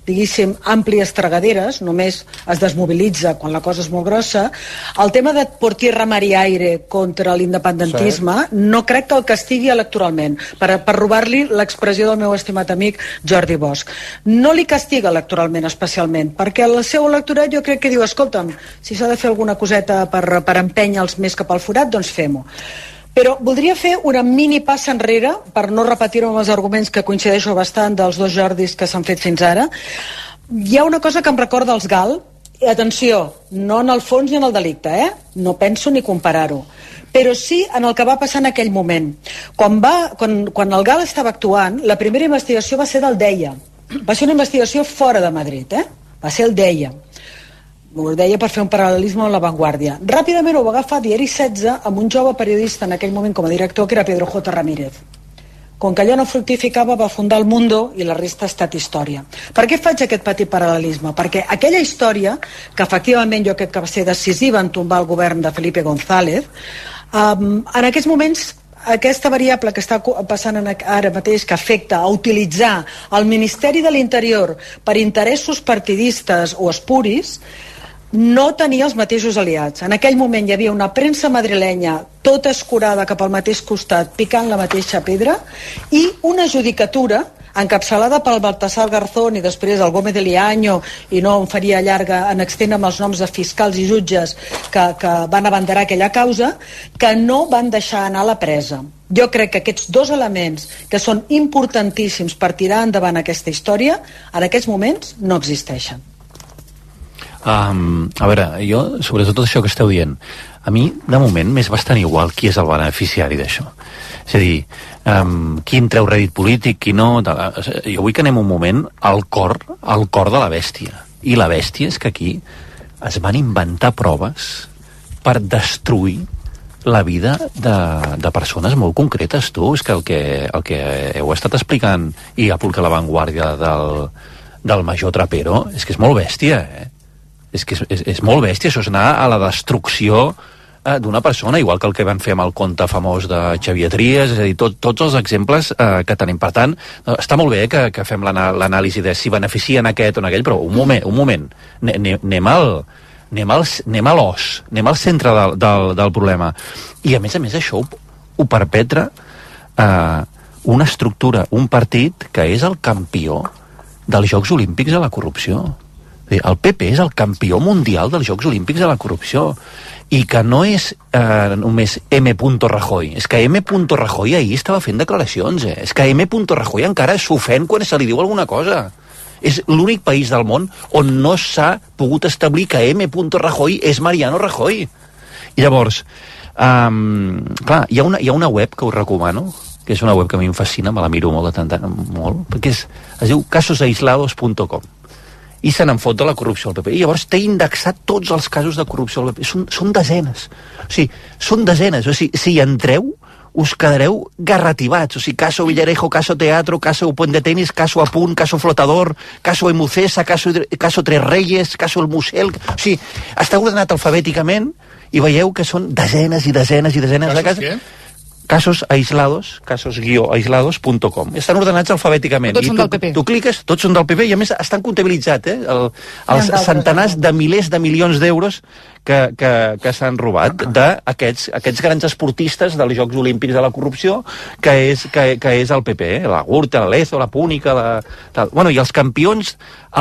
diguéssim, àmplies tragaderes, només es desmobilitza quan la cosa és molt grossa. El tema de por tierra, mar y aire contra l'independentisme no crec que el castigui electoralment, per robar-li l'expressió del meu estimat amic Jordi Bosch. No li castiga electoralment especialment, perquè el seu electorat jo crec que diu, escolta'm, si s'ha de fer alguna coseta per empènyer-los més cap al forat, doncs fem-ho. Però voldria fer una mini passa enrere, per no repetir-ho amb els arguments que coincideixo bastant dels dos Jordis que s'han fet fins ara. Hi ha una cosa que em recorda els GAL, i atenció, no en el fons ni en el delicte, no penso ni comparar-ho, però sí en el que va passar en aquell moment. Quan el GAL estava actuant, la primera investigació va ser del DEIA. Va ser una investigació fora de Madrid, va ser el DEIA. Ho deia per fer un paral·lelisme amb La Vanguardia. Ràpidament ho va agafar Diari 16 amb un jove periodista en aquell moment com a director, que era Pedro J. Ramírez. Com que allò no fructificava, va fundar El Mundo i la resta ha estat història. Per què faig aquest petit paral·lelisme? Perquè aquella història, que efectivament jo crec que va ser decisiva en tombar el govern de Felipe González, en aquests moments aquesta variable que està passant ara mateix, que afecta a utilitzar el Ministeri de l'Interior per interessos partidistes o espuris, no tenia els mateixos aliats. En aquell moment hi havia una premsa madrilenya tota escurada cap al mateix costat, picant la mateixa pedra, i una judicatura encapçalada pel Baltasar Garzón i després el Gómez de Liaño, i no em faria llarga en extendre amb els noms de fiscals i jutges que van abanderar aquella causa, que no van deixar anar a la presa. Jo crec que aquests dos elements, que són importantíssims per tirar endavant aquesta història, en aquests moments no existeixen. A veure, jo, sobretot tot això que esteu dient, a mi, de moment, m'és bastant igual qui és el beneficiari d'això. És a dir, qui en treu rèdit polític, qui no... Jo vull que anem un moment al cor de la bèstia. I la bèstia és que aquí es van inventar proves per destruir la vida de persones molt concretes, tu. És que el que heu estat explicant i a La Vanguardia del major Trapero és que és molt bèstia, És que és molt bèstia, això és anar a la destrucció d'una persona, igual que el que van fer amb el conte famós de Xavier Trias, és a dir, tots els exemples que tenim. Per tant, està molt bé que fem l'anàlisi de si beneficien aquest o aquell, però un moment, anem a l'os, anem al centre del problema. I a més això ho perpetra una estructura, un partit que és el campió dels Jocs Olímpics de la corrupció. El PP és el campió mundial dels Jocs Olímpics de la corrupció, i que no és només M. Rajoy, és que M. Rajoy ahir estava fent declaracions, és que M. Rajoy encara s'ofèn quan se li diu alguna cosa. És l'únic país del món on no s'ha pogut establir que M. Rajoy és Mariano Rajoy. I llavors, clar, hi ha una web que us recomano, que és una web que a mi em fascina, me la miro molt de tant en molt, perquè es diu casosaislados.com, i se n'en fot de la corrupció al PP. I llavors té indexat tots els casos de corrupció al PP. Són desenes. O sigui, són desenes. O sigui, si hi entreu, us quedareu garrativats. O sigui, caso Villarejo, caso Teatro, caso Puente de Tenis, caso Apunt, caso Flotador, caso Emucesa, caso Tres Reyes, caso El Musel... O sigui, està ordenat alfabèticament i veieu que són desenes i desenes i desenes de casos. Què? Casos-aislados.com. Estan ordenats alfabèticament. Tots són del PP. Tu cliques, tots són del PP, i a més estan comptabilitzats, els centenars de milers de milions d'euros que s'han robat d'aquests grans esportistes dels Jocs Olímpics de la corrupció, que és el PP, la Gürtel, la Lezo, la Púnica, bueno, i els campions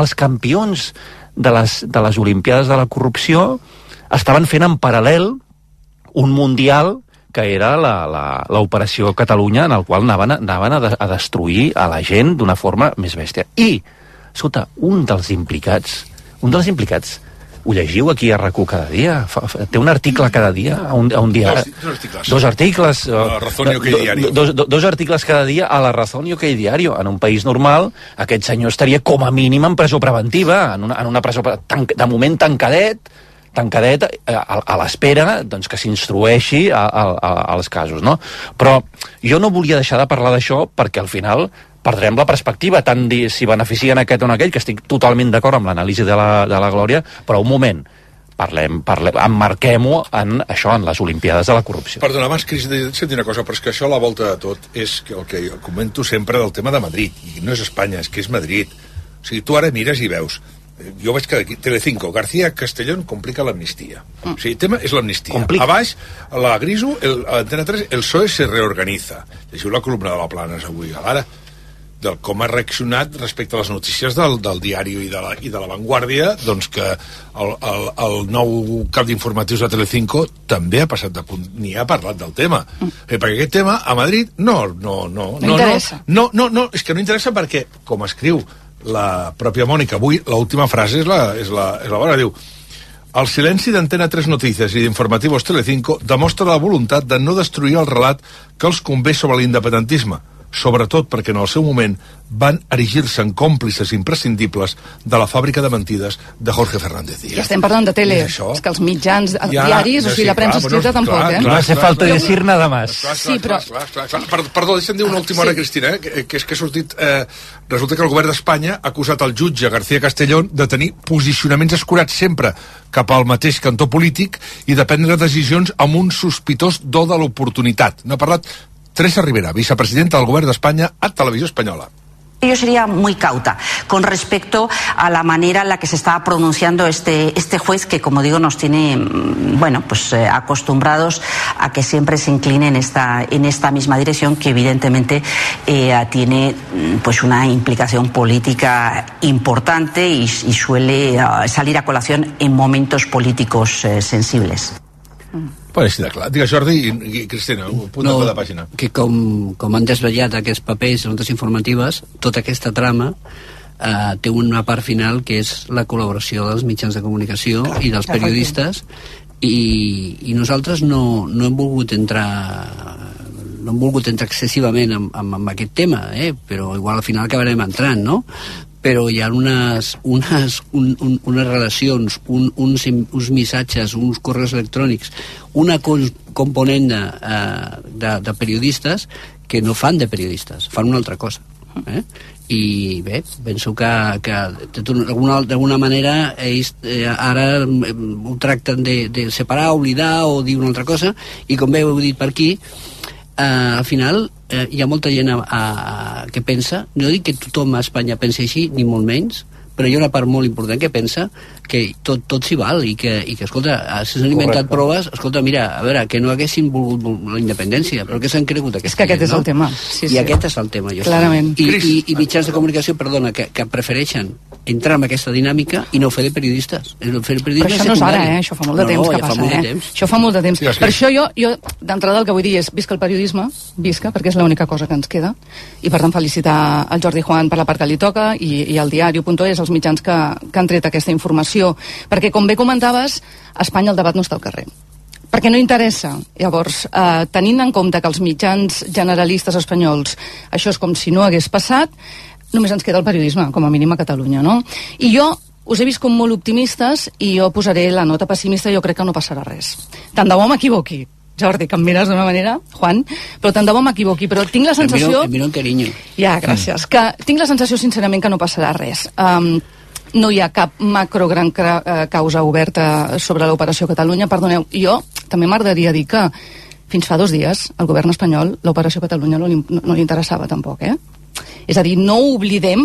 de les Olimpiades de la corrupció estaven fent en paral·lel un mundial que era l'operació Catalunya, en el qual anaven a destruir a la gent d'una forma més bèstia. I, escolta, un dels implicats, ho llegiu aquí a RAC1 cada dia, té un article cada dia a un diari. Dos articles. A La Razón y OK Diario. Dos articles cada dia a La Razón y OK Diario. En un país normal, aquest senyor estaria com a mínim en presó preventiva, en una presó de moment tancadet a l'espera, doncs, que s'instrueixi als casos, no? Però jo no volia deixar de parlar d'això perquè al final perdrem la perspectiva, tant dir si beneficien aquest o aquell, que estic totalment d'acord amb l'anàlisi de la Glòria, però un moment, emmarquem-ho en això, en les Olimpiades de la corrupció. Perdona, abans, Cris, senti una cosa, però és que això a la volta de tot és el que comento sempre del tema de Madrid, i no és Espanya, és que és Madrid. O sigui, tu ara mires i veus, jo veig que Telecinco, García Castellón complica l'amnistia. O sigui, el tema és l'amnistia. A baix, a la Griso, a l'Antena 3, el PSOE se reorganitza. Llegiu la columna de la Planes avui a l'Ara, del com ha reaccionat respecte a les notícies del diari i de la Vanguardia, doncs que el nou cap d'informatius de Telecinco també ha passat de punt, ni ha parlat del tema. Perquè aquest tema a Madrid no interessa. No, és que no interessa perquè, com escriu la pròpia Mònica avui, l'última frase és la bona, diu: el silenci d'Antena 3 Noticias i d'Informativos Telecinco demostra la voluntat de no destruir el relat que els convé sobre l'independentisme, sobretot perquè en el seu moment van erigir-se en còmplices imprescindibles de la fàbrica de mentides de Jorge Fernández Díaz. I estem parlant de tele, és que els mitjans diaris, o sigui, la premsa escrita tampoc, No hace falta decir nada más. Sí, però... Perdó, deixa'm dir una última hora, Cristina, que és que ha sortit... Resulta que el govern d'Espanya ha acusat el jutge García Castellón de tenir posicionaments escurats sempre cap al mateix cantó polític i de prendre decisions amb un sospitós do de l'oportunitat. N'ha parlat Teresa Rivera, vicepresidenta del Govern d'Espanya a Televisió Espanyola. Yo sería muy cauta con respecto a la manera en la que se estaba pronunciando este juez, que, como digo, nos tiene acostumbrados a que siempre se incline en esta misma dirección, que evidentemente tiene pues una implicación política importante y suele salir a colación en momentos políticos sensibles. Pareix de clar. Digues, Jordi i Cristina, un punt de pàgina. Que com han desvetllat aquests papers i notes informatives, tota aquesta trama té una part final que és la col·laboració dels mitjans de comunicació i dels periodistes, i nosaltres no hem volgut entrar excessivament en aquest tema, però igual al final acabarem entrant, no? Però hi ha unes relacions, uns missatges, uns correus electrònics, una component de periodistes que no fan de periodistes, fan una altra cosa. I bé, penso que d'alguna manera ells ara ho tracten de separar, oblidar o dir una altra cosa, i com bé heu dit per aquí, al final hi ha molta gent que pensa, no dic que tothom a Espanya pensi així, ni molt menys, però hi ha una part molt important que pensa que tot s'hi val i que escolta, s'han inventat proves, escolta, mira, a veure, que no haguessin volgut la independència, però que s'han cregut aquesta gent, no? És que aquest és el tema. Sí. I aquest és el tema, jo clarament. I mitjans de comunicació, perdona, que prefereixen entrar en aquesta dinàmica i no fer de periodistes. Però això no és ara, això fa molt de temps que passa, Això fa molt de temps. Per això jo d'entrada el que vull dir és visca el periodisme, visca, perquè és l'única cosa que ens queda, i per tant felicitar el Jordi Juan per la part que li toca, i el diario.es, els mitjans que han tret aquesta informació, perquè com bé comentaves, a Espanya el debat no està al carrer, perquè no interessa. Llavors, tenint en compte que els mitjans generalistes espanyols això és com si no hagués passat, només ens queda el periodisme, com a mínim a Catalunya, no? I jo us he vist com molt optimistes, i jo posaré la nota pessimista. Jo crec que no passarà res. Tant de bo m'equivoqui, Jordi, que em mires d'una manera, Juan, però tant de bo m'equivoqui, però tinc la sensació... Em miro en carinyo. Ja, gràcies. Que tinc la sensació, sincerament, que no passarà res. No hi ha cap gran causa oberta sobre l'operació Catalunya. Perdoneu, jo també m'agradaria dir que fins fa 2 dies al govern espanyol l'operació Catalunya no li interessava tampoc, És a dir, no oblidem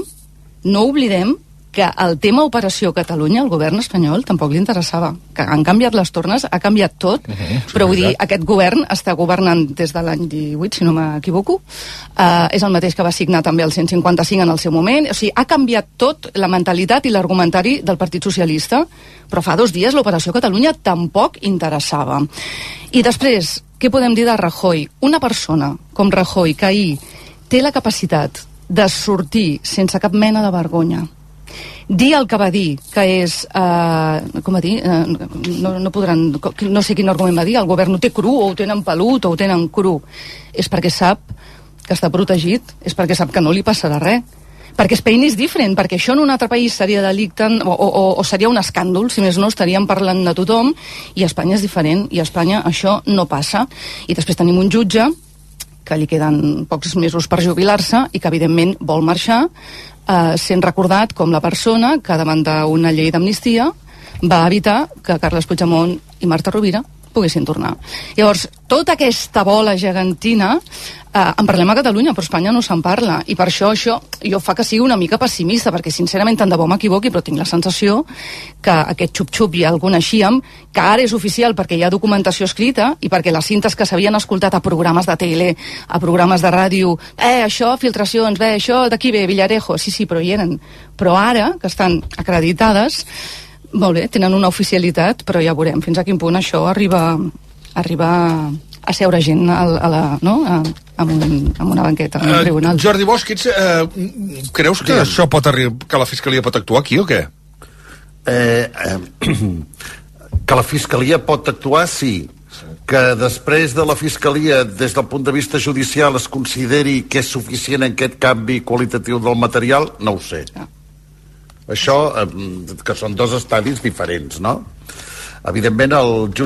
que el tema Operació Catalunya al govern espanyol tampoc li interessava, que han canviat les tornes, ha canviat tot, però vull dir, aquest govern està governant des de l'any 18, si no m'equivoco, és el mateix que va signar també el 155 en el seu moment, o sigui, ha canviat tot, la mentalitat i l'argumentari del Partit Socialista, però fa 2 dies l'Operació Catalunya tampoc interessava. I després, què podem dir de Rajoy? Una persona com Rajoy, que ahir té la capacitat de sortir sense cap mena de vergonya, dir el que va dir, que és com va dir, no podran, no sé quin argument va dir, el govern ho té cru, o ho tenen pelut, o ho tenen cru, és perquè sap que està protegit, és perquè sap que no li passarà res, perquè Spain is different, perquè això en un altre país seria delicte o seria un escàndol, si més no estaríem parlant de tothom, i Espanya és diferent, i a Espanya això no passa. I després tenim un jutge que li queden pocs mesos per jubilar-se i que evidentment vol marxar, sent recordat com la persona que davant d'una llei d'amnistia va evitar que Carles Puigdemont i Marta Rovira poguessin tornar. Llavors, tota aquesta bola gegantina en parlem a Catalunya, però a Espanya no se'n parla, i per això jo fa que sigui una mica pessimista, perquè sincerament tant de bo m'equivoqui, però tinc la sensació que aquest xup-xup ja el coneixíem, que ara és oficial perquè hi ha documentació escrita i perquè les cintes que s'havien escoltat a programes de tele, a programes de ràdio, això, filtracions, això, d'aquí ve, Villarejo, sí, però hi eren. Però ara, que estan acreditades, molt bé, tenen una oficialitat, però ja veurem fins a quin punt això arriba a seure gent en una banqueta, en un tribunal. Jordi Bosch, creus que això pot arribar, que la Fiscalia pot actuar aquí o què? Que la Fiscalia pot actuar, sí. Que després de la Fiscalia, des del punt de vista judicial, es consideri que és suficient aquest canvi qualitatiu del material, no ho sé. Això, que són dos estadis diferents, no? Evidentment, els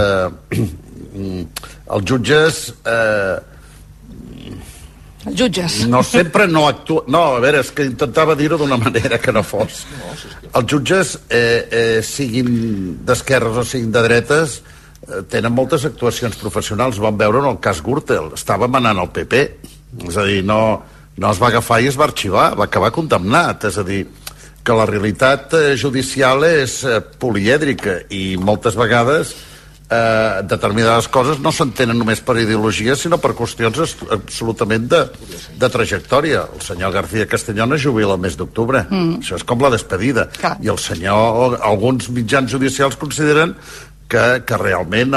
jutges no sempre no actuen. No, a veure, és que intentava dir-ho d'una manera que no fos. Els jutges, siguin d'esquerres o siguin de dretes, tenen moltes actuacions professionals. Vam veure en el cas Gürtel, estava manant el PP, és a dir, no es va agafar i es va arxivar, va acabar condemnat. És a dir, que la realitat judicial és polièdrica i moltes vegades determinades coses no s'entenen només per ideologia, sinó per qüestions absolutament de trajectòria. El senyor García Castellón es jubila el mes d'octubre. Això és com la despedida. I alguns mitjans judicials consideren que realment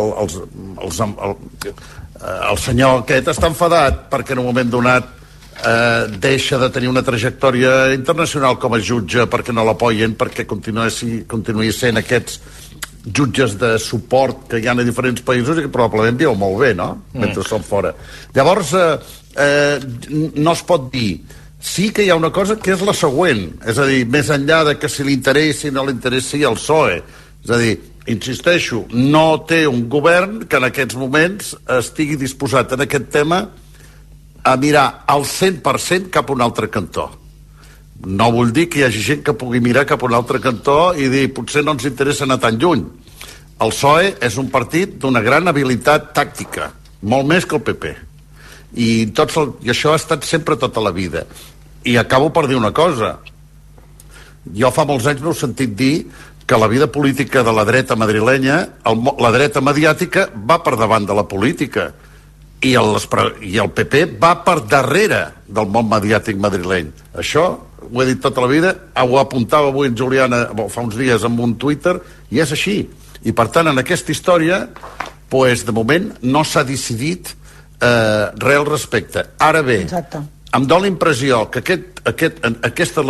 el senyor aquest està enfadat perquè en un moment donat deixa de tenir una trajectòria internacional com a jutge, perquè no l'apoyen, perquè continuï sent aquests jutges de suport que hi ha a diferents països i que probablement viu molt bé, no? Mentre són fora. Llavors, no es pot dir. Sí que hi ha una cosa que és la següent, és a dir, més enllà de que si li interessi o no li interessi el PSOE. És a dir, insisteixo, no té un govern que en aquests moments estigui disposat en aquest tema a mirar al 100% cap a un altre cantó. No vull dir que hi hagi gent que pugui mirar cap a un altre cantó i dir potser no ens interessa anar tan lluny. El PSOE és un partit d'una gran habilitat tàctica, molt més que el PP. I això ha estat sempre tota la vida. I acabo per dir una cosa. Jo fa molts anys m'heu sentit dir que la vida política de la dreta madrilenya, la dreta mediàtica, va per davant de la política. I el PP va per darrere del món mediàtic madrileny. Això ho he dit tota la vida, ho apuntava avui en Juliana fa uns dies en un Twitter, i és així. I per tant, en aquesta història, de moment no s'ha decidit res al respecte. Ara bé, em dóna la impressió que aquesta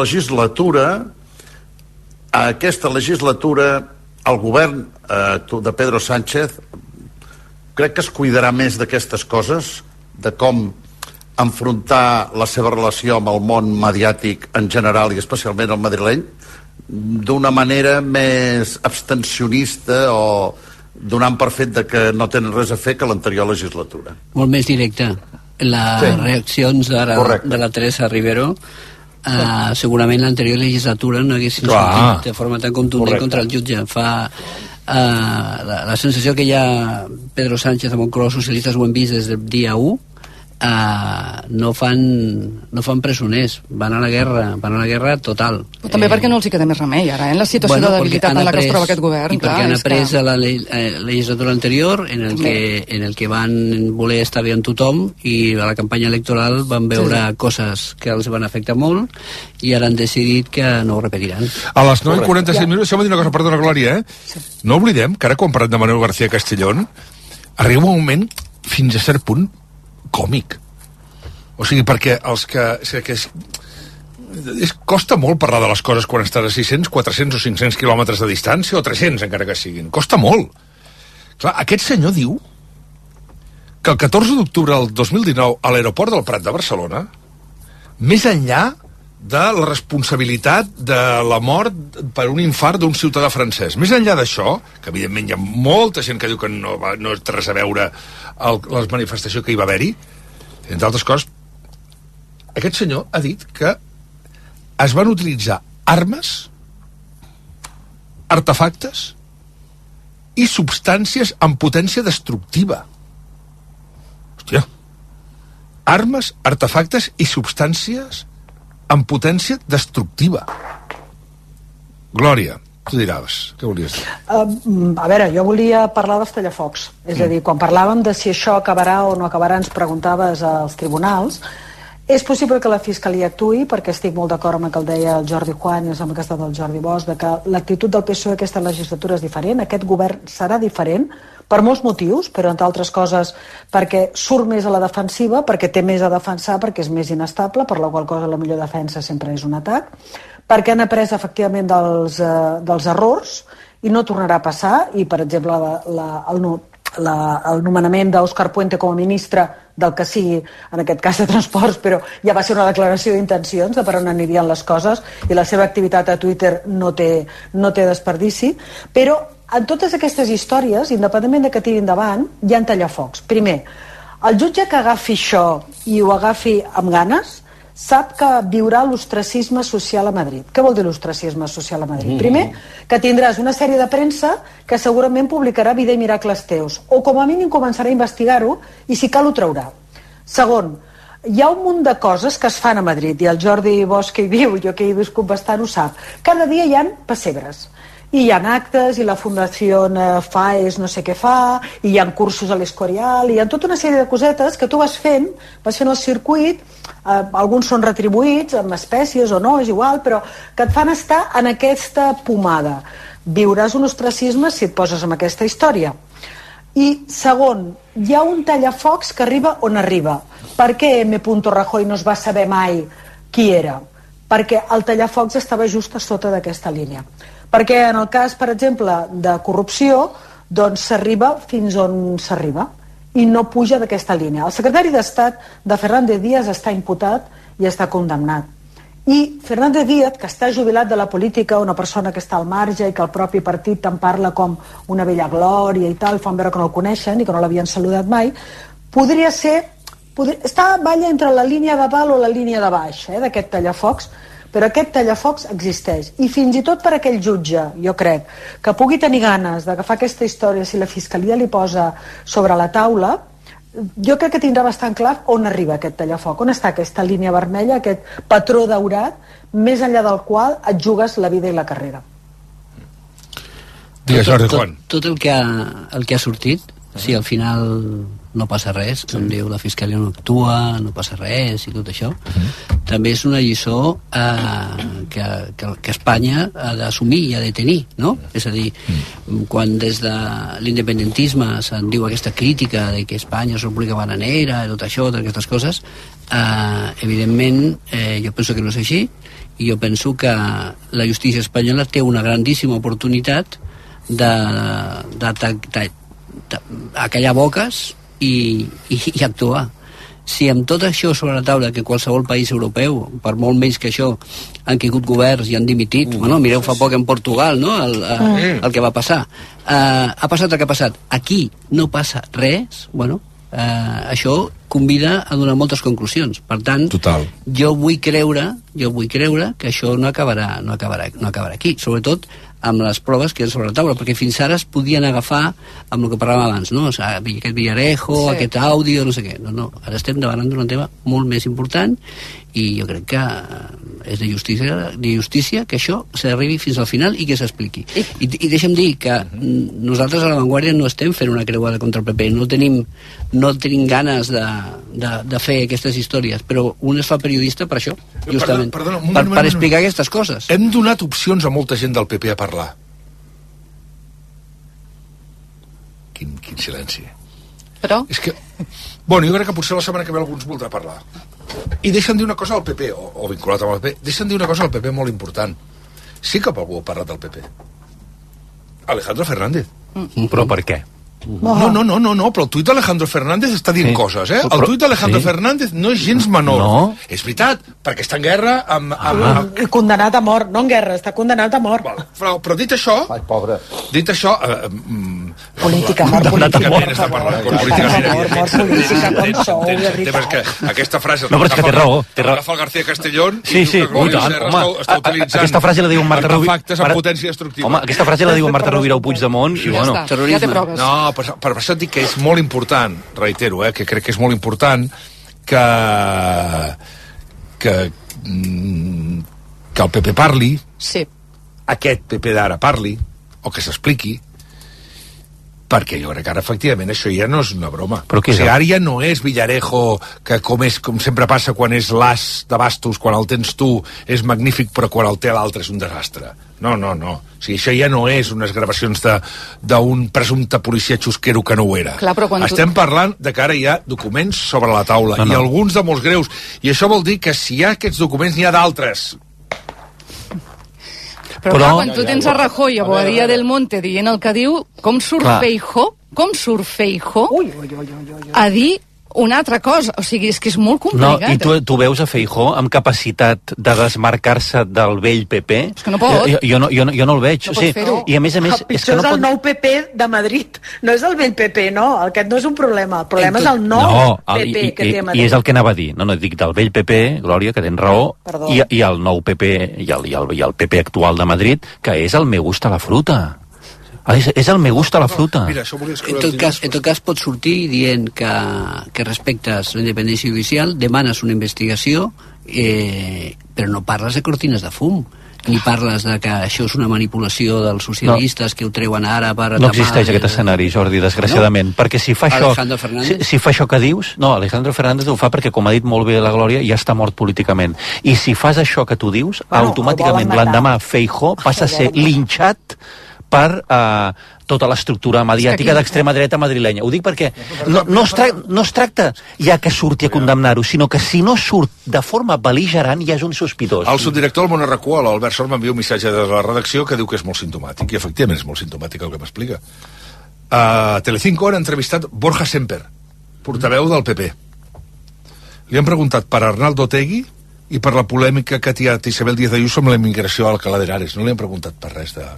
legislatura el govern de Pedro Sánchez crec que es cuidarà més d'aquestes coses, de com enfrontar la seva relació amb el món mediàtic en general i especialment el madrileny, d'una manera més abstencionista o donant per fet que no tenen res a fer que l'anterior legislatura. Molt més directe. Les reaccions de la Teresa Rivero segurament l'anterior legislatura no haguessin sortit de forma tan contundent contra el jutge. Fa la sensació que hi ha Pedro Sánchez a Moncloa, socialistes ho hem vist des del dia 1, no fan presoners, van a la guerra total. Però també perquè no els hi queda més remei ara, en la situació de debilitat en la que es troba aquest govern. I perquè han après a la legislatura anterior en el que van voler estar bé amb tothom, i a la campanya electoral van veure coses que els van afectar molt i ara han decidit que no ho repetiran. A les 9:46 minuts, deixeu-me dir una cosa, perdona, Glòria, no oblidem que ara quan parlem de Manuel García Castellón arriba un moment fins a cert punt còmic. O sigui, perquè costa molt parlar de les coses quan estàs a 600, 400 o 500 quilòmetres de distància, o 300 encara que siguin. Costa molt. Clar, aquest senyor diu que el 14 d'octubre del 2019 a l'aeroport del Prat de Barcelona, més enllà de la responsabilitat de la mort per un infart d'un ciutadà francès, més enllà d'això, que evidentment hi ha molta gent que diu que no té res a veure la manifestació que hi va haver-hi, entre altres coses, aquest senyor ha dit que es van utilitzar armes, artefactes i substàncies amb potència destructiva. Hòstia. Armes, artefactes i substàncies amb potència destructiva. Glòria, tu diràs, què volies dir? A veure, jo volia parlar dels tallafocs. És a dir, quan parlàvem de si això acabarà o no acabarà, ens preguntaves als tribunals. És possible que la Fiscalia actuï, perquè estic molt d'acord amb el que el deia el Jordi Juan i amb el que ha estat el Jordi Bosch, de que l'actitud del PSOE aquesta legislatura és diferent, aquest govern serà diferent, per molts motius, però entre altres coses perquè surt més a la defensiva, perquè té més a defensar, perquè és més inestable, per la qual cosa la millor defensa sempre és un atac, perquè han après efectivament dels errors i no tornarà a passar, i per exemple el nomenament d'Òscar Puente com a ministre del que sigui, en aquest cas de transports, però ja va ser una declaració d'intencions de per on anirien les coses, i la seva activitat a Twitter no té desperdici, però en totes aquestes històries, independentment de que tiri endavant, hi ha tallafocs. Primer, el jutge que agafi això i ho agafi amb ganes, sap que viurà l'ostracisme social a Madrid. Què vol dir l'ostracisme social a Madrid? Primer, que tindràs una sèrie de premsa que segurament publicarà Vida i miracles teus, o com a mínim començarà a investigar-ho i si cal ho traurà. Segon, hi ha un munt de coses que es fan a Madrid, i el Jordi Bosch que hi viu, jo que hi he viscut bastant ho sap. Cada dia hi ha pessebres, i hi ha actes, i la Fundació FAES no sé què fa, i hi ha cursos a l'Escorial, i hi ha tota una sèrie de cosetes que tu vas fent el circuit, alguns són retribuïts amb espècies o no, és igual, però que et fan estar en aquesta pomada. Viuràs un ostracisme si et poses amb aquesta història. I segon, hi ha un tallafocs que arriba on arriba. Per què M. Rajoy no es va saber mai qui era? Perquè el tallafocs estava just a sota d'aquesta línia. Perquè en el cas, per exemple, de corrupció, doncs s'arriba fins on s'arriba i no puja d'aquesta línia. El secretari d'Estat de Fernández Díaz està imputat i està condemnat. I Fernández Díaz, que està jubilat de la política, una persona que està al marge i que el propi partit te'n parla com una vella glòria i tal, fan veure que no el coneixen i que no l'havien saludat mai, podria ser... balla entre la línia de dalt o la línia de baix, d'aquest tallafocs, però aquest tallafocs existeix. I fins i tot per aquell jutge, jo crec, que pugui tenir ganes d'agafar aquesta història si la Fiscalia li posa sobre la taula, jo crec que tindrà bastant clar on arriba aquest tallafoc, on està aquesta línia vermella, aquest patró daurat, més enllà del qual et jugues la vida i la carrera. Digues, Jordi Juan. Tot el que ha sortit, si al final no passa res, com diu la Fiscalia no actua, no passa res i tot això, també és una lliçó que Espanya ha d'assumir i ha de tenir, no? És a dir, quan des de l'independentisme se'n diu aquesta crítica de que Espanya és una república bananera, tot això, totes aquestes coses, evidentment jo penso que no és així, i jo penso que la justícia espanyola té una grandíssima oportunitat d'acallar boques i actuar. Si amb tot això sobre la taula, que qualsevol país europeu, per molt menys que això, han caigut governs i han dimitit, bueno, mireu fa poc en Portugal, no?, el que va passar. Ha passat el que ha passat. Aquí no passa res, bueno, això convida a donar moltes conclusions. Per tant, jo vull creure que això no acabarà aquí, sobretot amb les proves que hi ha sobre la taula, perquè fins ara es podien agafar amb el que parlàvem abans, no? O sigui, aquest Villarejo, aquest àudio, no sé què. No, ara estem davant d'un tema molt més important i jo crec que és de justícia que això s'arribi fins al final i que s'expliqui. I deixa'm dir que nosaltres a La Vanguardia no estem fent una creuada contra el PP, no tenim ganes de fer aquestes històries, però un es fa periodista per això, justament, per explicar aquestes coses. Hem donat opcions a molta gent del PP a parlar. Quin silenci. Però? És que... Bueno, jo crec que potser la setmana que ve alguns voldrà parlar. I deixa'm dir una cosa al PP, o vinculat amb el PP, deixa'm dir una cosa al PP molt important. Sí que algú ha parlat del PP. Alejandro Fernández. Però per què? No, però el tuit d'Alejandro Fernández està dient coses, eh? El tuit d'Alejandro Fernández no és gens menor. No. És veritat, perquè està en guerra amb... Condenat a mort, no en guerra, està condenat a mort. Però dit això... Ai, pobre. Dit això... Política, mort política, com sou, de veritat. Aquesta frase... No, però és que té raó. Agafa el García Castellón Sí, aquesta frase la diu Marta Rovira... Factes amb potència destructiva. Home, aquesta frase la diu Marta Rovira o Puigdemont i, bueno... Ja té proves. No, per això et dic que és molt important, reitero, que crec que és molt important que el PP parli, sí. Aquest PP d'ara parli, o que s'expliqui, perquè jo crec que ara efectivament això ja no és una broma. Però què és? Ara ja no és Villarejo, que com sempre passa quan és l'as de bastos, quan el tens tu és magnífic, però quan el té l'altre és un desastre. No. O sigui, això ja no és unes gravacions d'un presumpte policia xusquero que no ho era. Clar, estem parlant de que ara hi ha documents sobre la taula, i alguns de molts greus, i això vol dir que si hi ha aquests documents n'hi ha d'altres. Però clar, quan tu tens a Rajoy a Boadilla del Monte dient el que diu, com surt Feijóo a dir una altra cosa? O sigui, és que és molt complicat. No, i tu veus a Feijóo amb capacitat de desmarcar-se del vell PP? És que no pot. Jo no el veig. No pot fer-ho. I a més... És que no el nou PP de Madrid. No és el vell PP, no. Aquest no és un problema. El problema és el nou PP que té a Madrid. I és el que anava a dir. No, dic del vell PP, Glòria, que tens raó, i el nou PP, i el PP actual de Madrid, que és el me gusta la fruta. És el me gusta la fruta. Mira, això volia escriure en tot cas pots sortir dient que respectes la independència judicial, demanes una investigació, però no parles de cortines de fum, ni parles de que això és una manipulació dels socialistes que ho treuen ara per... No existeix aquest escenari, Jordi, desgraciadament, perquè si fa això que dius... No, Alejandro Fernández ho fa perquè, com ha dit molt bé la Glòria, ja està mort políticament. I si fas això que tu dius, automàticament l'endemà Feijóo passa a ser linxat per tota l'estructura mediàtica d'extrema dreta madrilenya. Ho dic perquè no es tracta ja que surti a condemnar-ho, sinó que si no surt de forma bel·ligerant ja és un sospitós. El subdirector del Món RQ, l'Albert Sort, m'envia un missatge de la redacció que diu que és molt simptomàtic, i efectivament és molt simptomàtic el que m'explica. A Telecinco han entrevistat Borja Semper, portaveu del PP. Li han preguntat per Arnaldo Otegi i per la polèmica que ha tirat Isabel Díaz Ayuso amb la immigració a Alcalá de Henares. No li han preguntat per res de...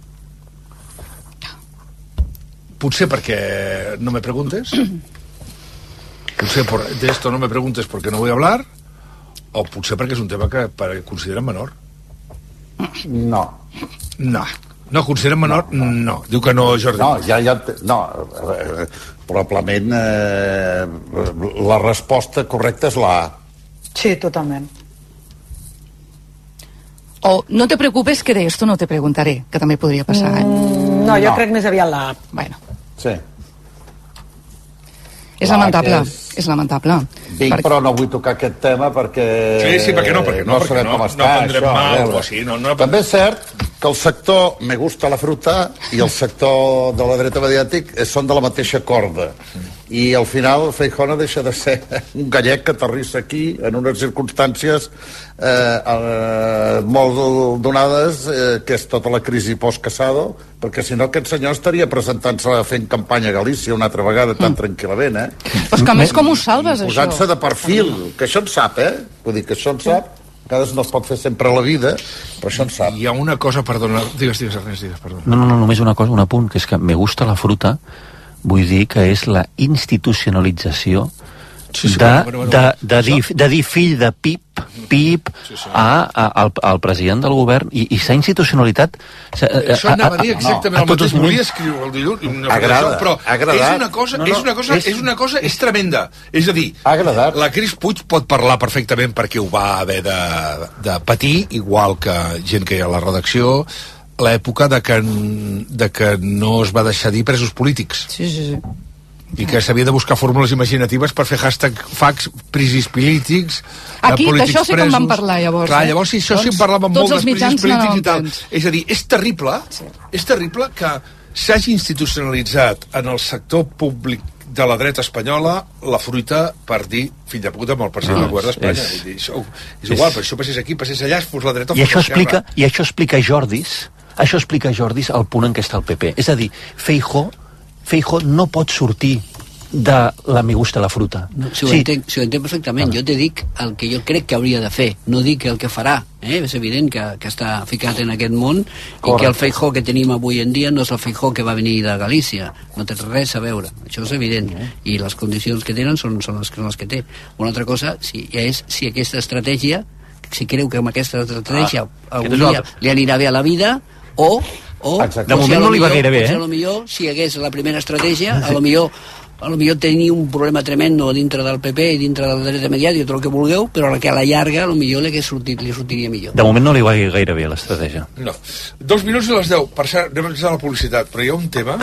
Potser perquè no me preguntes, potser de esto no me preguntes porque no voy a hablar, o potser perquè és un tema que consideren menor. No, consideren menor? No. Diu que no, Jordi. Probablement la resposta correcta és la A. Sí, totalment. O no te preocupes que de esto no te preguntaré, que també podria passar, No, jo crec més aviat la A. Bueno. Sí. És lamentable, és lamentable. Dic, però no vull tocar aquest tema perquè... Sí, perquè no sabem com està. No prendrem mal o així. També és cert que el sector me gusta la fruta i el sector de la dreta mediàtic són de la mateixa corda. I al final Feijóo no deixa de ser un gallec que aterrissa aquí en unes circumstàncies molt donades, que és tota la crisi post-Casado, perquè si no aquest senyor estaria presentant-se fent campanya a Galícia una altra vegada tan tranquil·lament, Però és que a més com ho salves, això? Posant-se de perfil, que això en sap, Vull dir que això en sap, a vegades no es pot fer sempre a la vida, però això en sap. Hi ha una cosa, perdona, digues, Ernest, perdona. No, només una cosa, un apunt, que és que me gusta la fruta, vull dir que és la institucionalització de dir fill de Pip al president del govern, i s'ha institucionalitat això anava a dir exactament el mateix. Volia escriure el dilluns, però és una cosa és tremenda. És a dir, la Cris Puig pot parlar perfectament perquè ho va haver de patir, igual que gent que hi ha a la redacció, l'època de que no es va deixar dir presos polítics. Sí. I que s'havia de buscar fórmules imaginatives per fer #fax prisis polítics, aquí, polítics d'això sí que en vam parlar llavors. Clar, llavors sí, això sí en parlàvem molt dels prisis polítics i tal. És a dir, és terrible que s'hagi institucionalitzat en el sector públic de la dreta espanyola la fruita per dir fill de puta amb el president del govern d'Espanya. És igual, però això passés aquí, passés allà, fos la dreta o fos l'esquerra. I això explica Jordis el punt en què està el PP. És a dir, Feijóo Feijóo no pot sortir de la me gusta la fruta. No, si ho entenc perfectament. Jo te dic el que jo crec que hauria de fer, no dic el que farà. És evident que està ficat en aquest món i que el Feijóo que tenim avui en dia no és el Feijóo que va venir de Galícia. No té res a veure. Això és evident. I les condicions que tenen són les que té. Una altra cosa és si aquesta estratègia, si creu que amb aquesta estratègia algun dia li anirà bé a la vida o de moment no li va gaire bé, a lo millor, si hi hagués la primera estratègia, a lo millor tenia un problema tremendo dintre del PP i dintre del dret mediàtic i tot el que vulgueu, però que a la llarga a lo millor li sortiria millor. De moment no li va gaire bé l'estratègia. No. 2 minuts i les 10. Per cert, anem a pensar la publicitat, però hi ha un tema.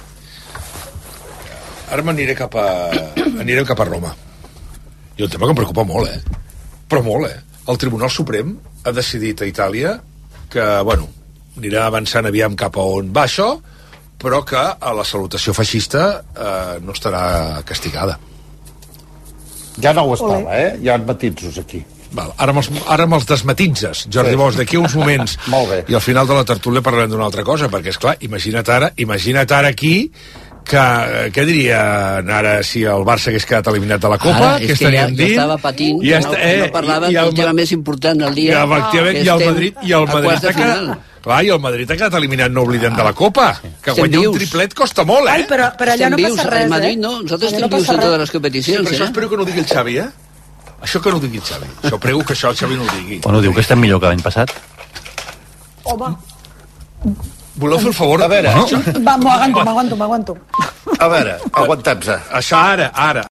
Ara anirem cap a Roma. Hi ha un tema que em preocupa molt, però molt, El Tribunal Suprem ha decidit a Itàlia que, anirà avançant aviam cap a on va això, però que a la salutació feixista no estarà castigada. Ja no ho estava, Hi ha matisos aquí. Val, ara me'ls desmatitzes, Jordi Bosch, d'aquí uns moments. Molt bé. I al final de la tertúlia parlarem d'una altra cosa, perquè, esclar, imagina't ara aquí que, què dirien ara si el Barça hagués quedat eliminat de la Copa? Ara, és que ja estava patint, no parlava que el tema més important del dia. I el Madrid clar, i el Madrid ha quedat eliminat, no oblidem, de la Copa, que guanyar un triplet costa molt, Ai, però allà no passa res, Madrid no, nosaltres estem vius en totes les competicions, Per això espero que no ho digui el Xavi, Això que no ho digui el Xavi. Això prego que el Xavi no ho digui. Bueno, diu que estem millor que l'any passat. Home. Voleu fer el favor? A veure... Va, m'aguanto. A veure, aguantem-se. Això ara.